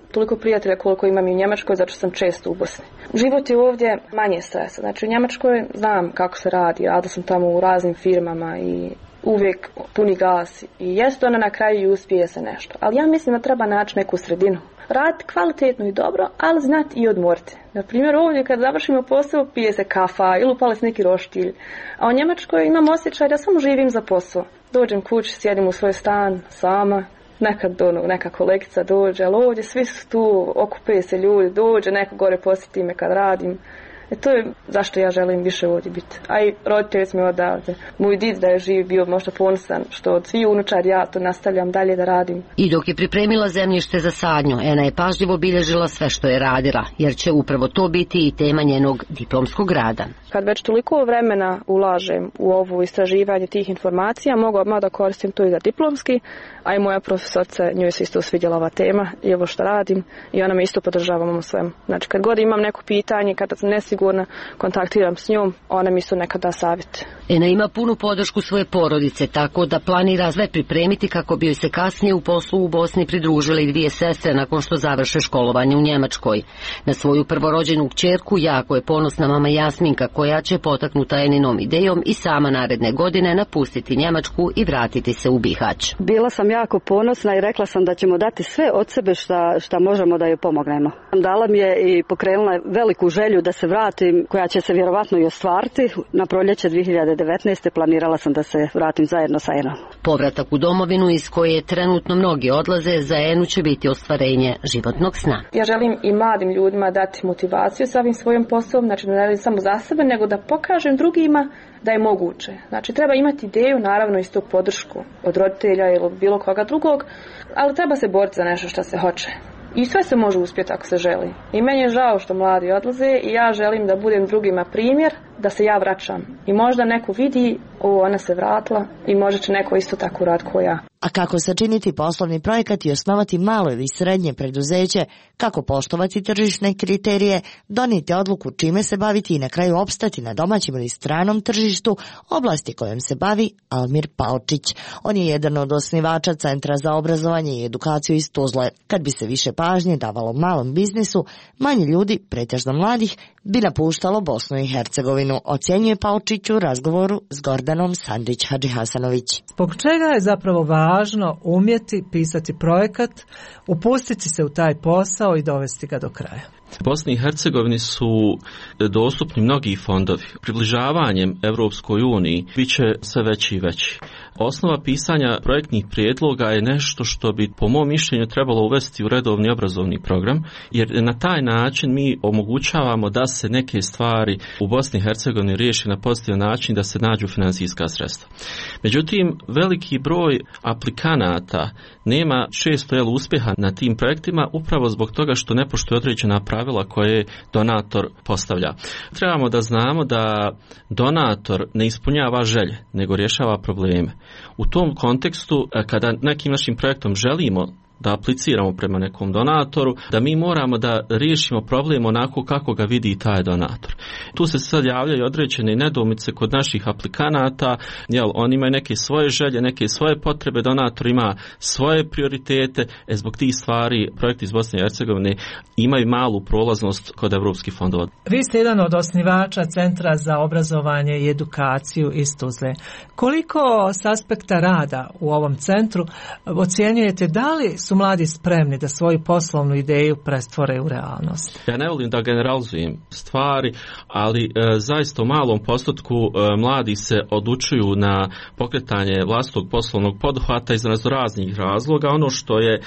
toliko prijatelja koliko imam i u Njemačkoj, zato što sam često u Bosni. Život je ovdje manje stresa. Znači u Njemačkoj znam kako se radi, radila sam tamo u raznim firmama i uvijek puni gas i jest ona na kraju i uspije se nešto. Ali ja mislim da treba naći neku sredinu. Raditi kvalitetno i dobro, ali znati i odmoriti. Na primjer, ovdje kad završimo posao, pije se kafa ili upali se neki roštilj. A u Njemačkoj imam osjećaj da samo živim za posao. Dođem kući, sjedim u svoj stan sama, nekad neka kolegica dođe, ali ovdje svi su tu, okupe se ljudi, dođe, neko gore posjeti me kad radim. To je zašto ja želim više ovdje biti. A i roditelji su mi odavde. Moj did da je živ bio možda ponosan što od svih unučari ja to nastavljam dalje da radim. I dok je pripremila zemljište za sadnju, Ena je pažljivo obilježila sve što je radila, jer će upravo to biti i tema njenog diplomskog rada. Kad već toliko vremena ulažem u ovo istraživanje tih informacija, mogu odmah da koristim to i za diplomski, a i moja profesorica, njoj se isto svidjela ova tema i ovo što radim i ona me isto podržava u svemu. Znači kad god imam neko pitanje, kada sam nesigurna, kontaktiram s njom, ona mi isto nekad da savjet. Ena ima punu podršku svoje porodice, tako da planira sve pripremiti kako bi joj se kasnije u poslu u Bosni pridružile i dvije sestre nakon što završe školovanje u Njemačkoj. Na svoju prvorođenu kćerku jako je ponosna mama Jasminka, koja će potaknuta Eninom idejom i sama naredne godine napustiti Njemačku i vratiti se u Bihać. Bila sam jako ponosna i rekla sam da ćemo dati sve od sebe šta možemo da joj pomognemo. Dala mi je i pokrenula veliku želju da se vratim, koja će se vjerovatno i ostvariti. Na proljeće 2019. planirala sam da se vratim zajedno sa Enom. Povratak u domovinu iz koje trenutno mnogi odlaze, za Enu će biti ostvarenje životnog sna. Ja želim i mladim ljudima dati motivaciju sa ovim svojim poslom, znači ne radim samo za sebe, nego da pokažem drugima da je moguće. Znači treba imati ideju, naravno isto podršku od roditelja ili bilo koga drugog, ali treba se boriti za nešto što se hoće. I sve se može uspjeti ako se želi. I meni je žao što mladi odlaze i ja želim da budem drugima primjer, da se ja vraćam. I možda neko vidi, ona se vratila i možda će neko isto tako uraditi kao ja. A kako sačiniti poslovni projekat i osnovati malo ili srednje preduzeće, kako poštovati tržišne kriterije, donijeti odluku čime se baviti i na kraju opstati na domaćem ili stranom tržištu, oblasti kojom se bavi Almir Palčić. On je jedan od osnivača Centra za obrazovanje i edukaciju iz Tuzle. Kad bi se više pažnje davalo malom biznisu, manje ljudi, pretežno mladih, bi napuštalo Bosnu i Hercegovinu, ocjenjuje Palčić u razgovoru s Gordanom Sandrić-Hadžihasanović. Zbog čega je zapravo važno umjeti pisati projekat, upustiti se u taj posao i dovesti ga do kraja? Bosni i Hercegovini su dostupni mnogi fondovi. Približavanjem Europskoj uniji bit će sve veći i veći. Osnova pisanja projektnih prijedloga je nešto što bi po mom mišljenju trebalo uvesti u redovni obrazovni program, jer na taj način mi omogućavamo da se neke stvari u Bosni i Hercegovini riješi na pozitivan način, da se nađu financijska sredstva. Međutim, veliki broj aplikanata nema često uspjeha na tim projektima upravo zbog toga što ne poštuje određena pravila koje donator postavlja. Trebamo da znamo da donator ne ispunjava želje, nego rješava probleme. U tom kontekstu, kada nekim našim projektom želimo da apliciramo prema nekom donatoru, da mi moramo da riješimo problem onako kako ga vidi taj donator. Tu se sad javljaju određene nedoumice kod naših aplikanata, oni imaju neke svoje želje, neke svoje potrebe, donator ima svoje prioritete, zbog tih stvari projekti iz Bosne i Hercegovine imaju malu prolaznost kod evropskih fondova. Vi ste jedan od osnivača Centra za obrazovanje i edukaciju iz Tuzle. Koliko s aspekta rada u ovom centru ocjenjujete, da li su mladi spremni da svoju poslovnu ideju prestvore u realnost? Ja ne volim da generalizujem stvari, ali zaista u malom postotku mladi se odlučuju na pokretanje vlastitog poslovnog poduhvata iz raznih razloga. Ono što je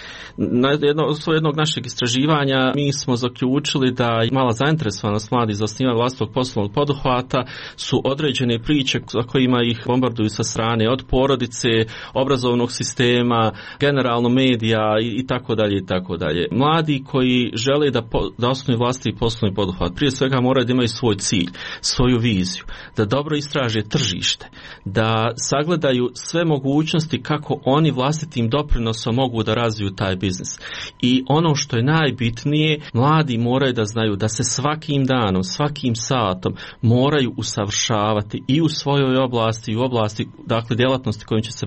jednog našeg istraživanja, mi smo zaključili da mala zainteresovanost mladi za osnivanje vlastitog poslovnog poduhvata su određene priče za kojima ih bombarduju sa strane od porodice, obrazovnog sistema, generalno medija i tako dalje i tako dalje. Mladi koji žele da osnuju vlastiti poslovni poduhvat, prije svega moraju da imaju svoj cilj, svoju viziju, da dobro istraže tržište, da sagledaju sve mogućnosti kako oni vlastitim doprinosom mogu da razviju taj biznis. I ono što je najbitnije, mladi moraju da znaju da se svakim danom, svakim satom moraju usavršavati i u svojoj oblasti i u oblasti, dakle, djelatnosti kojim će se baviti.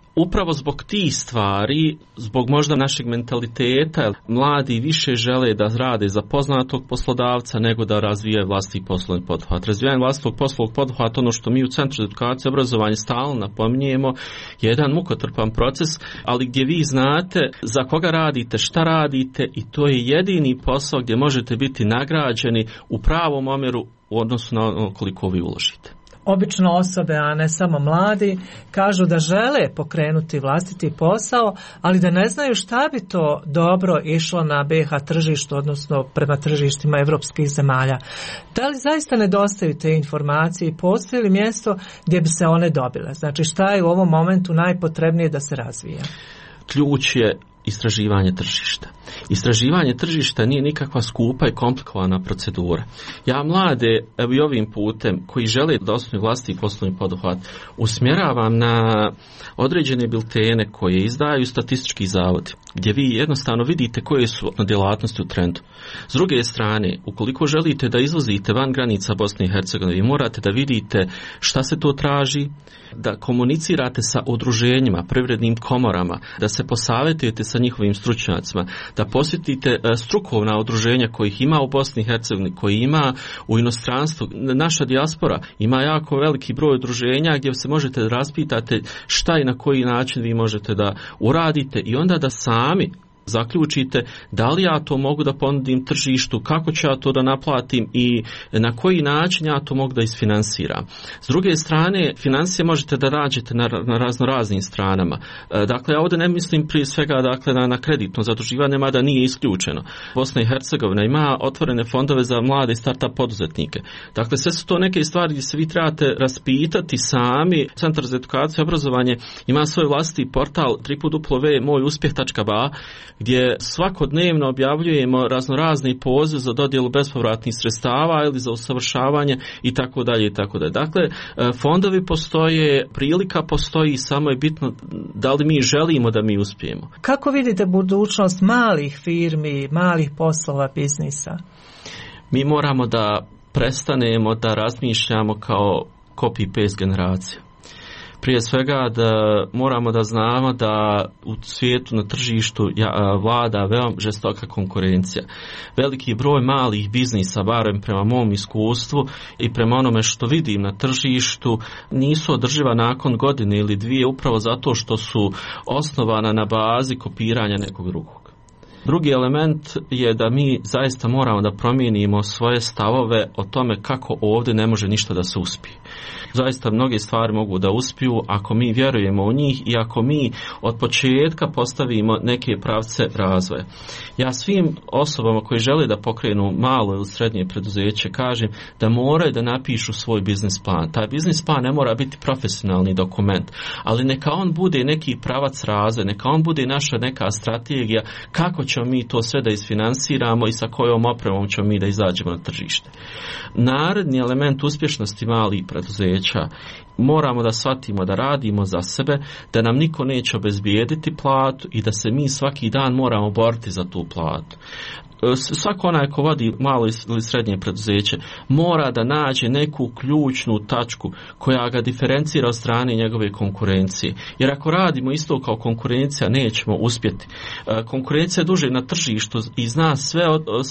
Upravo zbog tih stvari, zbog možda našeg mentaliteta, mladi više žele da rade za poznatog poslodavca nego da razvijaju vlastiti poslovni poduhvat. Razvijanje vlastitog poslovnog poduhvata, ono što mi u Centru za edukaciju i obrazovanje stalno napominjemo, je jedan mukotrpan proces, ali gdje vi znate za koga radite, šta radite, i to je jedini posao gdje možete biti nagrađeni u pravom omjeru u odnosu na ono koliko vi uložite. Obično osobe, a ne samo mladi, kažu da žele pokrenuti vlastiti posao, ali da ne znaju šta bi to dobro išlo na BiH tržištu, odnosno prema tržištima evropskih zemalja. Da li zaista nedostaju te informacije i postoji li mjesto gdje bi se one dobile? Znači, šta je u ovom momentu najpotrebnije da se razvija? Ključ je istraživanje tržišta. Istraživanje tržišta nije nikakva skupa i komplikovana procedura. Ja mlade, evo i ovim putem, koji žele da osnuju vlastiti poslovni poduhvat, usmjeravam na određene biltene koje izdaju statistički zavodi, gdje vi jednostavno vidite koje su djelatnosti u trendu. S druge strane, ukoliko želite da izlazite van granica Bosne i Hercegovine, vi morate da vidite šta se to traži, da komunicirate sa udruženjima, privrednim komorama, da se posavjetujete sa njihovim stručnjacima, da posjetite strukovna udruženja kojih ima u Bosni i Hercegovini, koji ima u inostranstvu. Naša dijaspora ima jako veliki broj udruženja gdje se možete da raspitate šta i na koji način vi možete da uradite i onda da sami zaključite da li ja to mogu da ponudim tržištu, kako ću ja to da naplatim i na koji način ja to mogu da isfinansiram. S druge strane, financije možete da nađete na razno raznim stranama. Dakle, ja ovdje ne mislim prije svega na kreditno zaduživanje, mada nije isključeno. Bosna i Hercegovina ima otvorene fondove za mlade i start-up poduzetnike. Dakle, sve su to neke stvari gdje se vi trebate raspitati sami. Centar za edukaciju i obrazovanje ima svoj vlastiti portal www.mojuspjeh.ba gdje svakodnevno objavljujemo raznorazni poziv za dodjelu bespovratnih sredstava ili za usavršavanje i tako dalje i tako dalje. Dakle, fondovi postoje, prilika postoji, samo je bitno da li mi želimo da mi uspijemo. Kako vidite budućnost malih firmi, malih poslova, biznisa? Mi moramo da prestanemo da razmišljamo kao copy-paste generacija. Prije svega da moramo da znamo da u svijetu na tržištu vlada veoma žestoka konkurencija. Veliki broj malih biznisa, barem prema mom iskustvu i prema onome što vidim na tržištu, nisu održiva nakon godine ili dvije upravo zato što su osnovana na bazi kopiranja nekog drugog. Drugi element je da mi zaista moramo da promijenimo svoje stavove o tome kako ovdje ne može ništa da se uspije. Zaista mnoge stvari mogu da uspiju ako mi vjerujemo u njih i ako mi od početka postavimo neke pravce razvoja. Ja svim osobama koji žele da pokrenu malo ili srednje preduzeće kažem da moraju da napišu svoj biznis plan. Taj biznis plan ne mora biti profesionalni dokument, ali neka on bude neki pravac razvoja, neka on bude naša neka strategija kako ćemo mi to sve da isfinansiramo i sa kojom opremom ćemo mi da izađemo na tržište. Naredni element uspješnosti malih preduzeća, moramo da shvatimo da radimo za sebe, da nam niko neće obezbijediti platu i da se mi svaki dan moramo boriti za tu platu. Svako onaj ko vodi malo ili srednje preduzeće mora da nađe neku ključnu tačku koja ga diferencira od strane njegove konkurencije. Jer ako radimo isto kao konkurencija nećemo uspjeti. Konkurencija je duže na tržištu i zna sve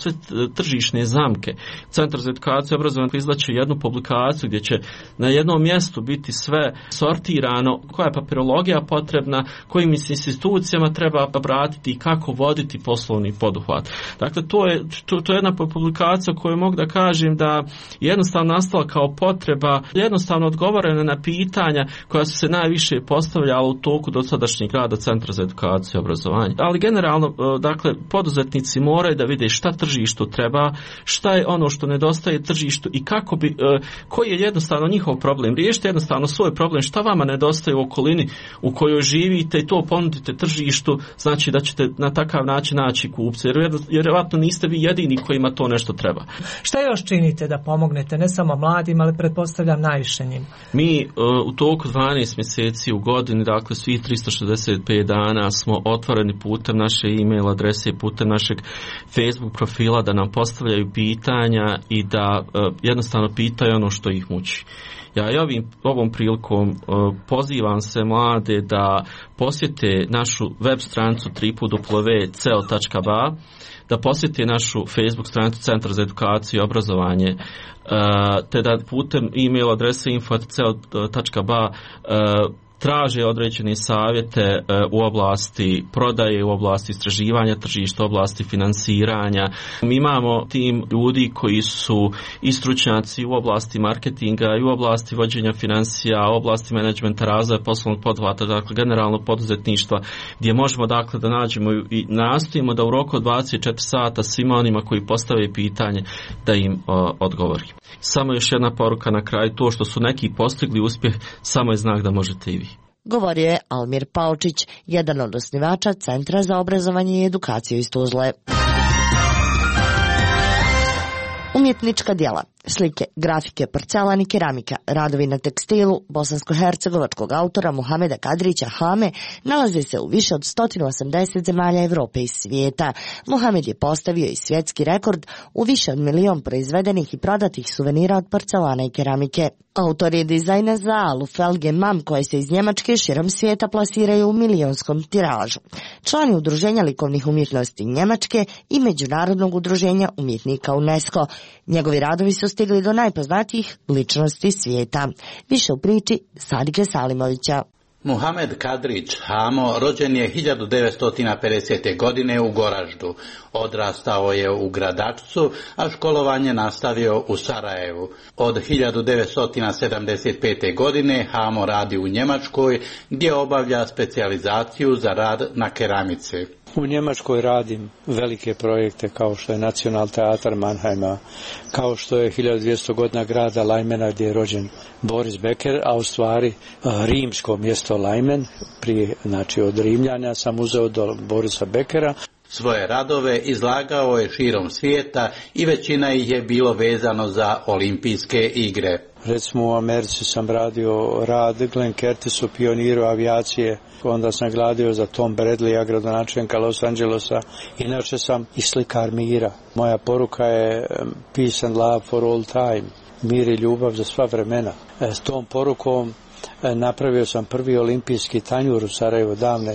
tržišne zamke. Centar za edukaciju i obrazovanje izlači jednu publikaciju gdje će na jednom mjestu biti sve sortirano, koja je papirologija potrebna, kojim institucijama treba obratiti i kako voditi poslovni poduhvat. Dakle, to je jedna publikacija koju mogu da kažem da jednostavno nastala kao potreba, jednostavno odgovorena na pitanja koja su se najviše postavljala u toku dosadašnjeg rada Centra za edukaciju i obrazovanje. Ali generalno, dakle, poduzetnici moraju da vide šta tržištu treba, šta je ono što nedostaje tržištu i kako bi, koji je jednostavno njihov problem. Riješite jednostavno svoj problem, šta vama nedostaje u okolini u kojoj živite i to ponudite tržištu, znači da ćete na takav način naći kupce. Jer vjerovatno niste vi jedini kojima to nešto treba. Šta još činite da pomognete ne samo mladim, ali pretpostavljam najviše njim? Mi u toku 12 mjeseci u godini, dakle svih 365 dana smo otvoreni putem naše e-mail adrese, putem našeg Facebook profila da nam postavljaju pitanja i da jednostavno pitaju ono što ih muči. Ja i ovom prilikom pozivam se mlade da posjete našu web stranicu www.ceo.ba, da posjete našu Facebook stranicu Centra za edukaciju i obrazovanje, te da putem e-mail adrese info@ceo.ba traže određene savjete u oblasti prodaje, u oblasti istraživanja tržišta, u oblasti finansiranja. Mi imamo tim ljudi koji su i stručnjaci u oblasti marketinga i u oblasti vođenja financija, u oblasti menadžmenta, razvoja poslovnog poduhvata, dakle generalno poduzetništva, gdje možemo dakle da nađemo i nastojimo da u roku od 24 sata svima onima koji postave pitanje da im odgovori. Samo još jedna poruka na kraju, to što su neki postigli uspjeh samo je znak da možete i vi. Govorio je Almir Paučić, jedan od osnivača Centra za obrazovanje i edukaciju iz Tuzle. Umjetnička djela, slike, grafike, porcelan i keramika, radovi na tekstilu bosansko-hercegovačkog autora Muhameda Kadrića Hame nalaze se u više od 180 zemalja Evrope i svijeta. Muhamed je postavio i svjetski rekord u više od 1 milion proizvedenih i prodatih suvenira od porcelana i keramike. Autor je dizajna za alu, felge, mam koje se iz Njemačke širom svijeta plasiraju u milionskom tiražu. Član je Udruženja likovnih umjetnosti Njemačke i Međunarodnog udruženja umjetnika UNESCO. Njegovi radovi su stigli do najpoznatijih ličnosti svijeta. Više u priči Sadike Salimovića. Muhamed Kadrić Hamo rođen je 1950. godine u Goraždu. Odrastao je u Gradačcu, a školovanje nastavio u Sarajevu. Od 1975. godine Hamo radi u Njemačkoj, gdje obavlja specijalizaciju za rad na keramici. U Njemačkoj radim velike projekte kao što je Nacional teatar Mannheima, kao što je 1200 godina grada Lajmena gdje je rođen Boris Becker, a u stvari rimsko mjesto Lajmen, prije, znači od Rimljana sam uzeo do Borisa Beckera. Svoje radove izlagao je širom svijeta i većina ih je bilo vezano za olimpijske igre. Recimo u Americi sam radio rad Glenn Curtisu, pioniru avijacije, onda sam radio za Tom Bradleya, gradonačelnika Los Angelesa. Inače sam i slikar mira. Moja poruka je peace and love for all time, mir i ljubav za sva vremena. S tom porukom napravio sam prvi olimpijski tanjur u Sarajevu davne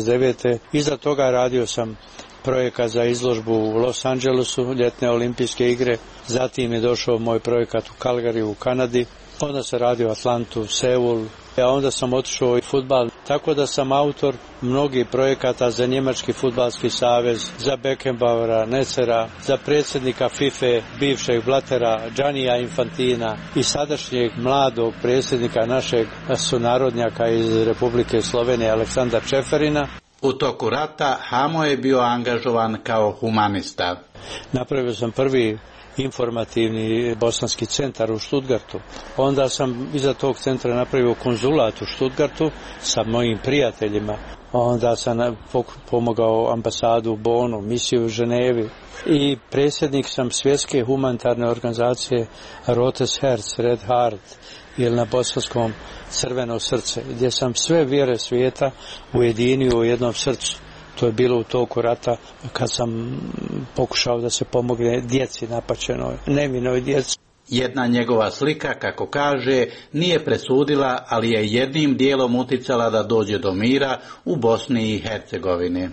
79. Iza toga radio sam projekat za izložbu u Los Angelesu, ljetne olimpijske igre. Zatim je došao moj projekat u Calgary u Kanadi. Onda sam radio Atlantu, Seul. A onda sam otišao i fudbal. Tako da sam autor mnogih projekata za Njemački fudbalski savez, za Beckenbauera, Necera, za predsjednika FIFA, bivšeg Blatera, Giannija Infantina i sadašnjeg mladog predsjednika našeg sunarodnjaka iz Republike Slovenije, Aleksandra Čeferina. U toku rata Hamo je bio angažovan kao humanista. Napravio sam prvi informativni bosanski centar u Stuttgartu. Onda sam iza tog centra napravio konzulat u Stuttgartu sa mojim prijateljima. Onda sam pomogao ambasadu u Bonu, misiju u Ženevi i predsjednik sam svjetske humanitarne organizacije Rotes Herz, Red Heart, ili na bosanskom Crveno srce, gdje sam sve vjere svijeta ujedinio u jednom srcu. To je bilo u toku rata kad sam pokušao da se pomogne djeci napaćenoj, nevinoj djeci. Jedna njegova slika, kako kaže, nije presudila, ali je jednim dijelom uticala da dođe do mira u Bosni i Hercegovini.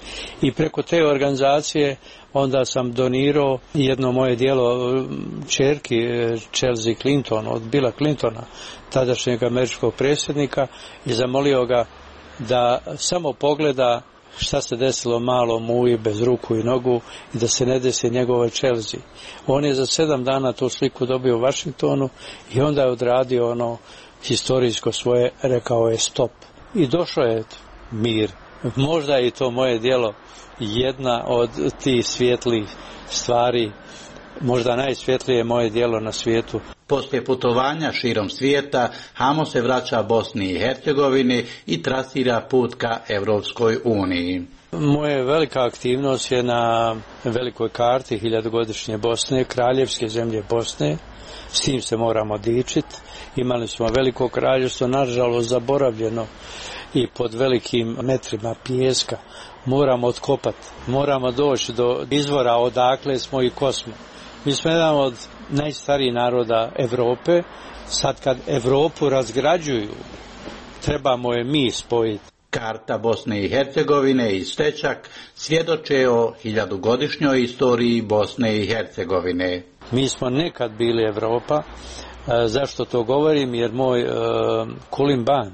I preko te organizacije onda sam donirao jedno moje djelo ćerki Chelsea Clinton od Billa Clintona, tadašnjeg američkog predsjednika, i zamolio ga da samo pogleda šta se desilo malom Muji bez ruku i nogu i da se ne desi njegovoj Chelsea. On je za 7 dana tu sliku dobio u Washingtonu i onda je odradio ono historijsko svoje, rekao je stop. I došao je mir. Možda je i to moje djelo jedna od tih svjetlih stvari, možda najsvjetlije moje djelo na svijetu. Poslije putovanja širom svijeta, Hamo se vraća Bosni i Hercegovini i trasira put ka Evropskoj uniji. Moja velika aktivnost je na velikoj karti hiljadugodišnje Bosne, kraljevske zemlje Bosne. S tim se moramo dičiti. Imali smo veliko kraljevstvo, nažalost zaboravljeno i pod velikim metrima pijeska. Moramo otkopati, moramo doći do izvora odakle smo i ko smo. Mi smo jedan od najstarijih naroda Evrope. Sad kad Evropu razgrađuju, trebamo je mi spojiti. Karta Bosne i Hercegovine i stečak svjedoče o 1000-godišnjoj istoriji Bosne i Hercegovine. Mi smo nekad bili Evropa. Zašto to govorim? Jer moj Kulim Ban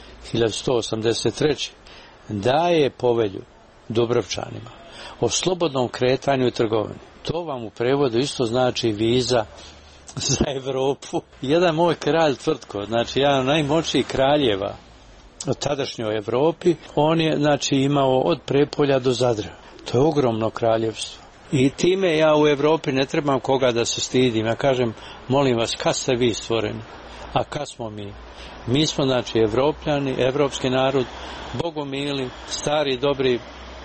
1183. daje povelju Dubrovčanima o slobodnom kretanju i trgovini. To vam u prevodu isto znači viza za Evropu. Jedan moj kralj Tvrtko, znači jedan od najmoćnijih kraljeva u tadašnjoj Evropi, on je znači imao od Prepolja do Zadra. To je ogromno kraljevstvo. I time ja u Evropi ne trebam koga da se stidim. Ja kažem, molim vas, kad ste vi stvoreni? A kad smo mi? Mi smo znači Evropljani, evropski narod, bogomili, stari, dobri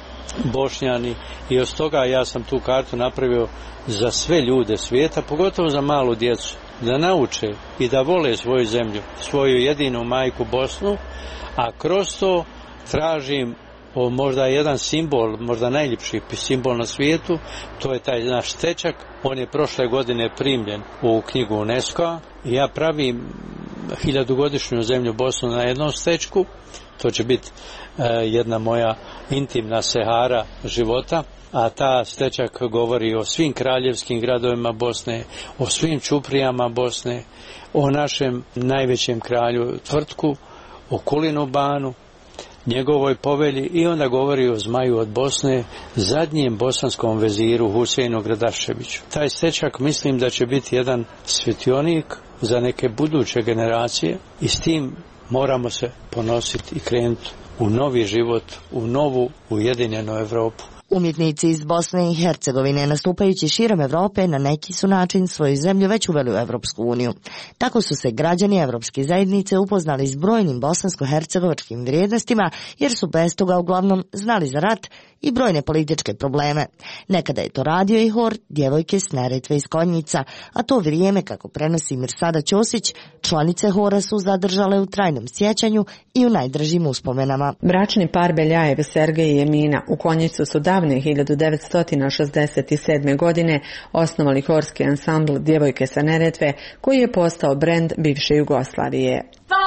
Bošnjani i od toga ja sam tu kartu napravio za sve ljude svijeta, pogotovo za malu djecu, da nauče i da vole svoju zemlju, svoju jedinu majku Bosnu, a kroz to tražim možda jedan simbol, možda najljepši simbol na svijetu, to je taj naš stečak. On je prošle godine primljen u knjigu UNESCO i ja pravim 1000-godišnju zemlju Bosnu na jednom stečku. To će biti jedna moja intimna sehara života, a ta stečak govori o svim kraljevskim gradovima Bosne, o svim čuprijama Bosne, o našem najvećem kralju Tvrtku, o Kulinu Banu, njegovoj povelji i onda govori o Zmaju od Bosne, zadnjem bosanskom veziru Huseinu Gradaševiću. Taj stečak mislim da će biti jedan svjetionik za neke buduće generacije i s tim moramo se ponositi i krenuti u novi život, u novu ujedinjenu Evropu. Umjetnici iz Bosne i Hercegovine, nastupajući širom Evrope, na neki su način svoju zemlju već uveli u Evropsku uniju. Tako su se građani Evropske zajednice upoznali s brojnim bosansko-hercegovačkim vrijednostima, jer su bez toga uglavnom znali za rat i brojne političke probleme. Nekada je to radio i hor Djevojke s Neretve iz Konjica, a to vrijeme, kako prenosi Mirsada Ćosić, članice hora su zadržale u trajnom sjećanju i u najdražim uspomenama. Bračni par Beljajev, Sergej i Emina u Konjicu su davne 1967. godine osnovali horski ansambl Djevojke sa Neretve, koji je postao brend bivše Jugoslavije.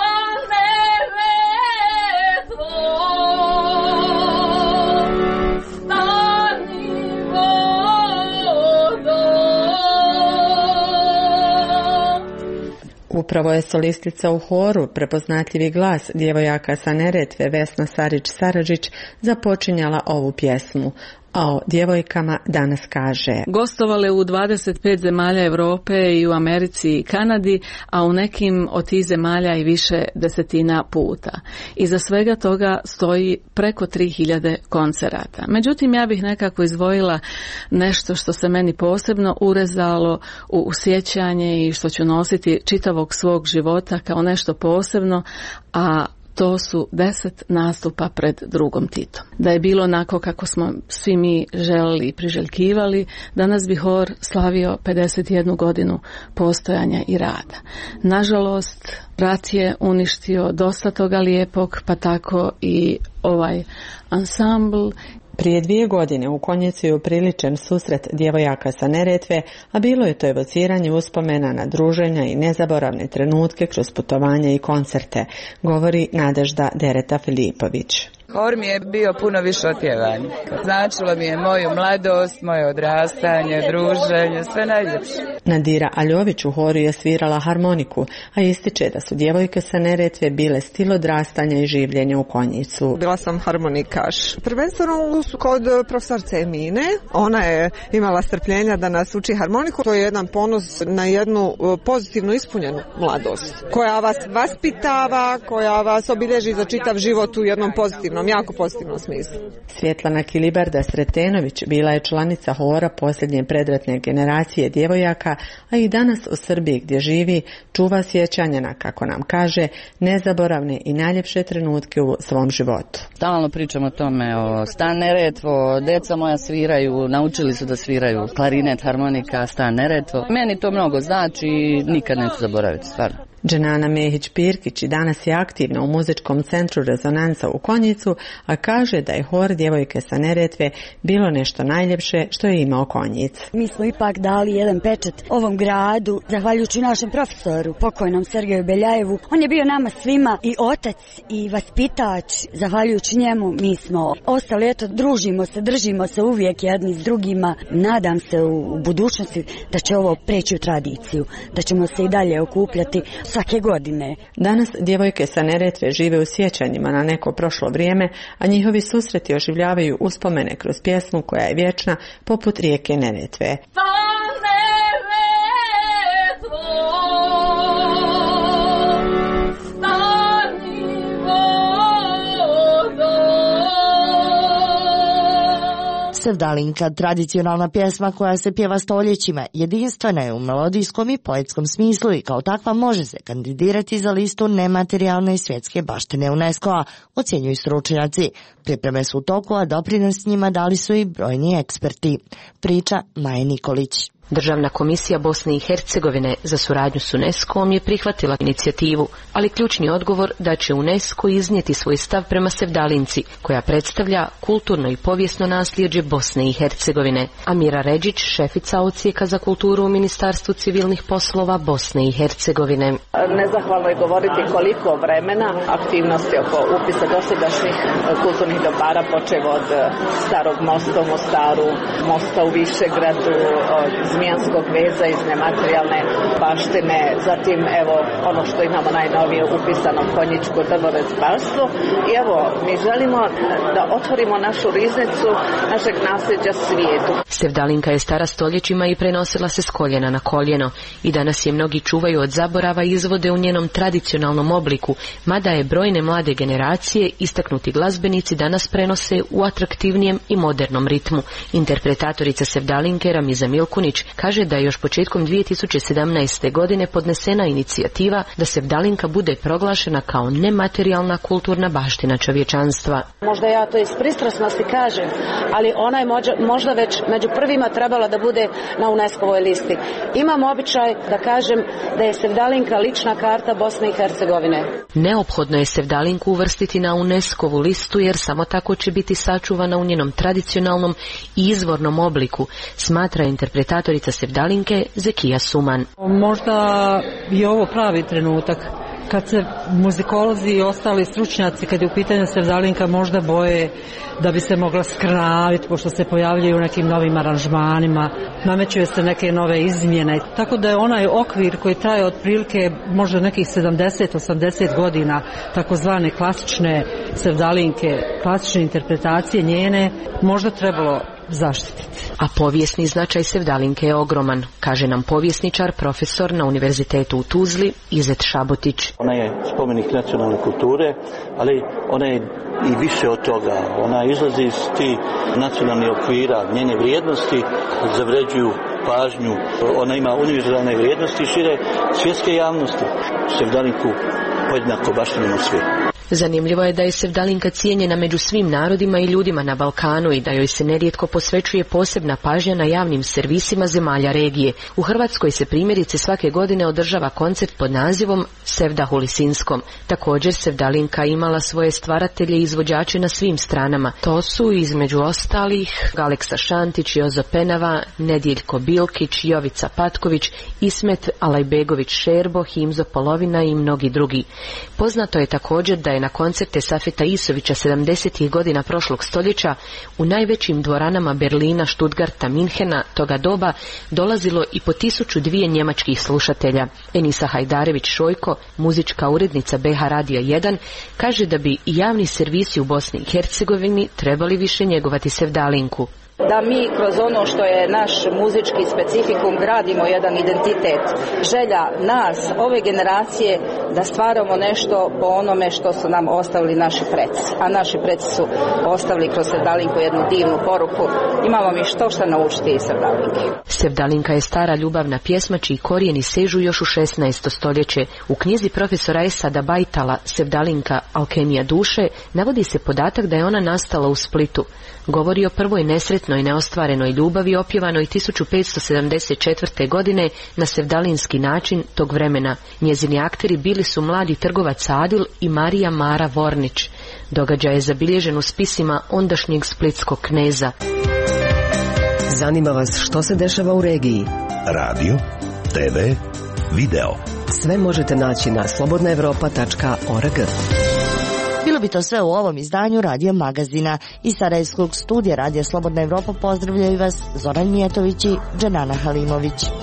Upravo je solistica u horu, prepoznatljivi glas djevojaka sa Neretve Vesna Sarić-Saradžić započinjala ovu pjesmu, a o djevojkama danas kaže: Gostovale u 25 zemalja Europe i u Americi i Kanadi, a u nekim od tih zemalja i više desetina puta. Iza svega toga stoji preko 3000 koncerata. Međutim, ja bih nekako izdvojila nešto što se meni posebno urezalo u sjećanje i što ću nositi čitavog svog života kao nešto posebno, a to su 10 nastupa pred drugom Titom. Da je bilo onako kako smo svi mi želeli i priželjkivali, danas bi hor slavio 51 godinu postojanja i rada. Nažalost, rat je uništio dosta toga lijepog, pa tako i ovaj ansambl. Prije 2 godine u Konjicu je upriličen susret djevojaka sa Neretve, a bilo je to evociranje uspomena na druženja i nezaboravne trenutke kroz putovanja i koncerte, govori Nadežda Dereta Filipović. Hor mi je bio puno više od pjevanja. Značilo mi je moju mladost, moje odrastanje, druženje, sve najljepše. Nadira Aljović u horu je svirala harmoniku, a ističe da su djevojke sa Neretve bile stil odrastanja i življenja u Konjicu. Bila sam harmonikaš. Prvenstveno kod profesorice Emine. Ona je imala strpljenja da nas uči harmoniku. To je jedan ponos na jednu pozitivno ispunjenu mladost, koja vas vaspitava, koja vas obilježi za čitav život u jednom pozitivnom, jako pozitivnom smislu. Svjetlana Kilibarda Sretenović bila je članica hora posljednje predratne generacije djevojaka, a i danas u Srbiji gdje živi čuva sjećanja na, kako nam kaže, nezaboravne i najljepše trenutke u svom životu. Stalno pričamo o tome, o Stan Neretvo, deca moja sviraju, naučili su da sviraju klarinet, harmonika, Stan Neretvo. Meni to mnogo znači i nikad neću zaboraviti, stvarno. Dženana Mehić-Pirkić i danas je aktivna u muzičkom centru Rezonanca u Konjicu, a kaže da je hor Djevojke sa Neretve bilo nešto najljepše što je imao Konjic. Mi smo ipak dali jedan pečat ovom gradu, zahvaljujući našem profesoru, pokojnom Sergeju Beljajevu. On je bio nama svima i otac i vaspitač. Zahvaljujući njemu mi smo ostali, eto, družimo se, držimo se uvijek jedni s drugima. Nadam se u budućnosti da će ovo preći u tradiciju, da ćemo se i dalje okupljati svake godine. Danas Djevojke sa Neretve žive u sjećanjima na neko prošlo vrijeme, a njihovi susreti oživljavaju uspomene kroz pjesmu koja je vječna poput rijeke Neretve. Sevdalinka, tradicionalna pjesma koja se pjeva stoljećima, jedinstvena je u melodijskom i poetskom smislu i kao takva može se kandidirati za listu nematerijalne i svjetske baštine UNESCO-a, ocjenjuju stručnjaci. Pripreme su u toku, a doprinos njima dali su i brojni eksperti. Priča Maje Nikolić. Državna komisija Bosne i Hercegovine za suradnju s UNESCO-om je prihvatila inicijativu, ali ključni odgovor da će UNESCO iznijeti svoj stav prema Sevdalinci, koja predstavlja kulturno i povijesno nasljeđe Bosne i Hercegovine. Amira Ređić, šefica odsjeka za kulturu u Ministarstvu civilnih poslova Bosne i Hercegovine. Nezahvalno je govoriti koliko vremena aktivnosti oko upisa dosadašnjih kulturnih dobara, počev od Starog mosta u Mostaru, mosta u Višegradu, Zmijanskog veza iz nematerijalne baštine, zatim evo ono što imamo najnovije upisano konjičko drvorezbarstvo i evo mi želimo da otvorimo našu riznicu našeg nasljeđa svijetu. Sevdalinka je stara stoljećima i prenosila se s koljena na koljeno i danas je mnogi čuvaju od zaborava i izvode u njenom tradicionalnom obliku, mada je brojne mlade generacije, istaknuti glazbenici danas prenose u atraktivnijem i modernom ritmu. Interpretatorica Sevdalinke Ramiza Milkunić kaže da je još početkom 2017. godine podnesena inicijativa da Sevdalinka bude proglašena kao nematerijalna kulturna baština čovječanstva. Možda ja to iz pristrasnosti kažem, ali ona je možda već među prvima trebala da bude na UNESCO-ovoj listi. Imam običaj da kažem da je Sevdalinka lična karta Bosne i Hercegovine. Neophodno je Sevdalinku uvrstiti na UNESCO-vu listu jer samo tako će biti sačuvana u njenom tradicionalnom i izvornom obliku, smatra interpretatorica Sevdalinke Zekija Suman. Možda je ovo pravi trenutak kad se muzikolozi i ostali stručnjaci, kad je u pitanju Sevdalinka, možda boje da bi se mogla skrnaviti pošto se pojavljaju u nekim novim aranžmanima, namećuje se neke nove izmjene. Tako da je onaj okvir koji traje otprilike možda nekih 70-80 godina, takozvane klasične Sevdalinke, klasične interpretacije njene, možda trebalo zaštititi. A povijesni značaj Sevdalinke je ogroman, kaže nam povjesničar, profesor na Univerzitetu u Tuzli, Izet Šabotić. Ona je spomenik nacionalne kulture, ali ona je i više od toga. Ona izlazi iz tih nacionalnih okvira, njene vrijednosti zavređuju pažnju. Ona ima univerzalne vrijednosti šire svjetske javnosti. Sevdalinku podjednako baštinimo svi. Zanimljivo je da je Sevdalinka cijenjena među svim narodima i ljudima na Balkanu i da joj se nerijetko posvećuje posebna pažnja na javnim servisima zemalja regije. U Hrvatskoj se primjerice svake godine održava koncert pod nazivom Sevda Hulisinskom. Također Sevdalinka imala svoje stvaratelje i izvođače na svim stranama. To su između ostalih Aleksa Šantić, Jozo Penava, Nedjeljko Bilkić, Jovica Patković, Ismet Alajbegović Šerbo, Himzo Polovina i mnogi drugi. Poznato je također da je na koncerte Safeta Isovića 70. godina prošlog stoljeća u najvećim dvoranama Berlina, Stuttgarta, Minhena toga doba dolazilo i po 1002 njemačkih slušatelja. Enisa Hajdarević Šojko, muzička urednica BH Radija 1, kaže da bi javni servisi u Bosni i Hercegovini trebali više njegovati Sevdalinku. Da mi kroz ono što je naš muzički specifikum gradimo jedan identitet. Želja nas, ove generacije, da stvaramo nešto po onome što su nam ostavili naši preci. A naši preci su ostavili kroz Sevdalinku jednu divnu poruku. Imamo mi što naučiti iz Sevdalinke. Sevdalinka je stara ljubavna pjesma čiji korijeni sežu još u 16. stoljeće. U knjizi profesora Esada Bajtala Sevdalinka, Alkemija duše, navodi se podatak da je ona nastala u Splitu. Govori o prvoj nesretni nesretnoj neostvarenoj ljubavi opjevanoj 1574. godine na sevdalinski način tog vremena. Njezini akteri bili su mladi trgovac Adil i Marija Mara Vornić. Događaj je zabilježen u spisima ondašnjeg splitskog kneza. Zanima vas što se dešava u regiji? Radio, TV, video. Sve možete naći na slobodnaevropa.org. Bilo bi to sve u ovom izdanju Radio Magazina. Iz Sarajevskog studija Radija Slobodna Evropa pozdravljaju vas Zoran Mijetović i Dženana Halimović.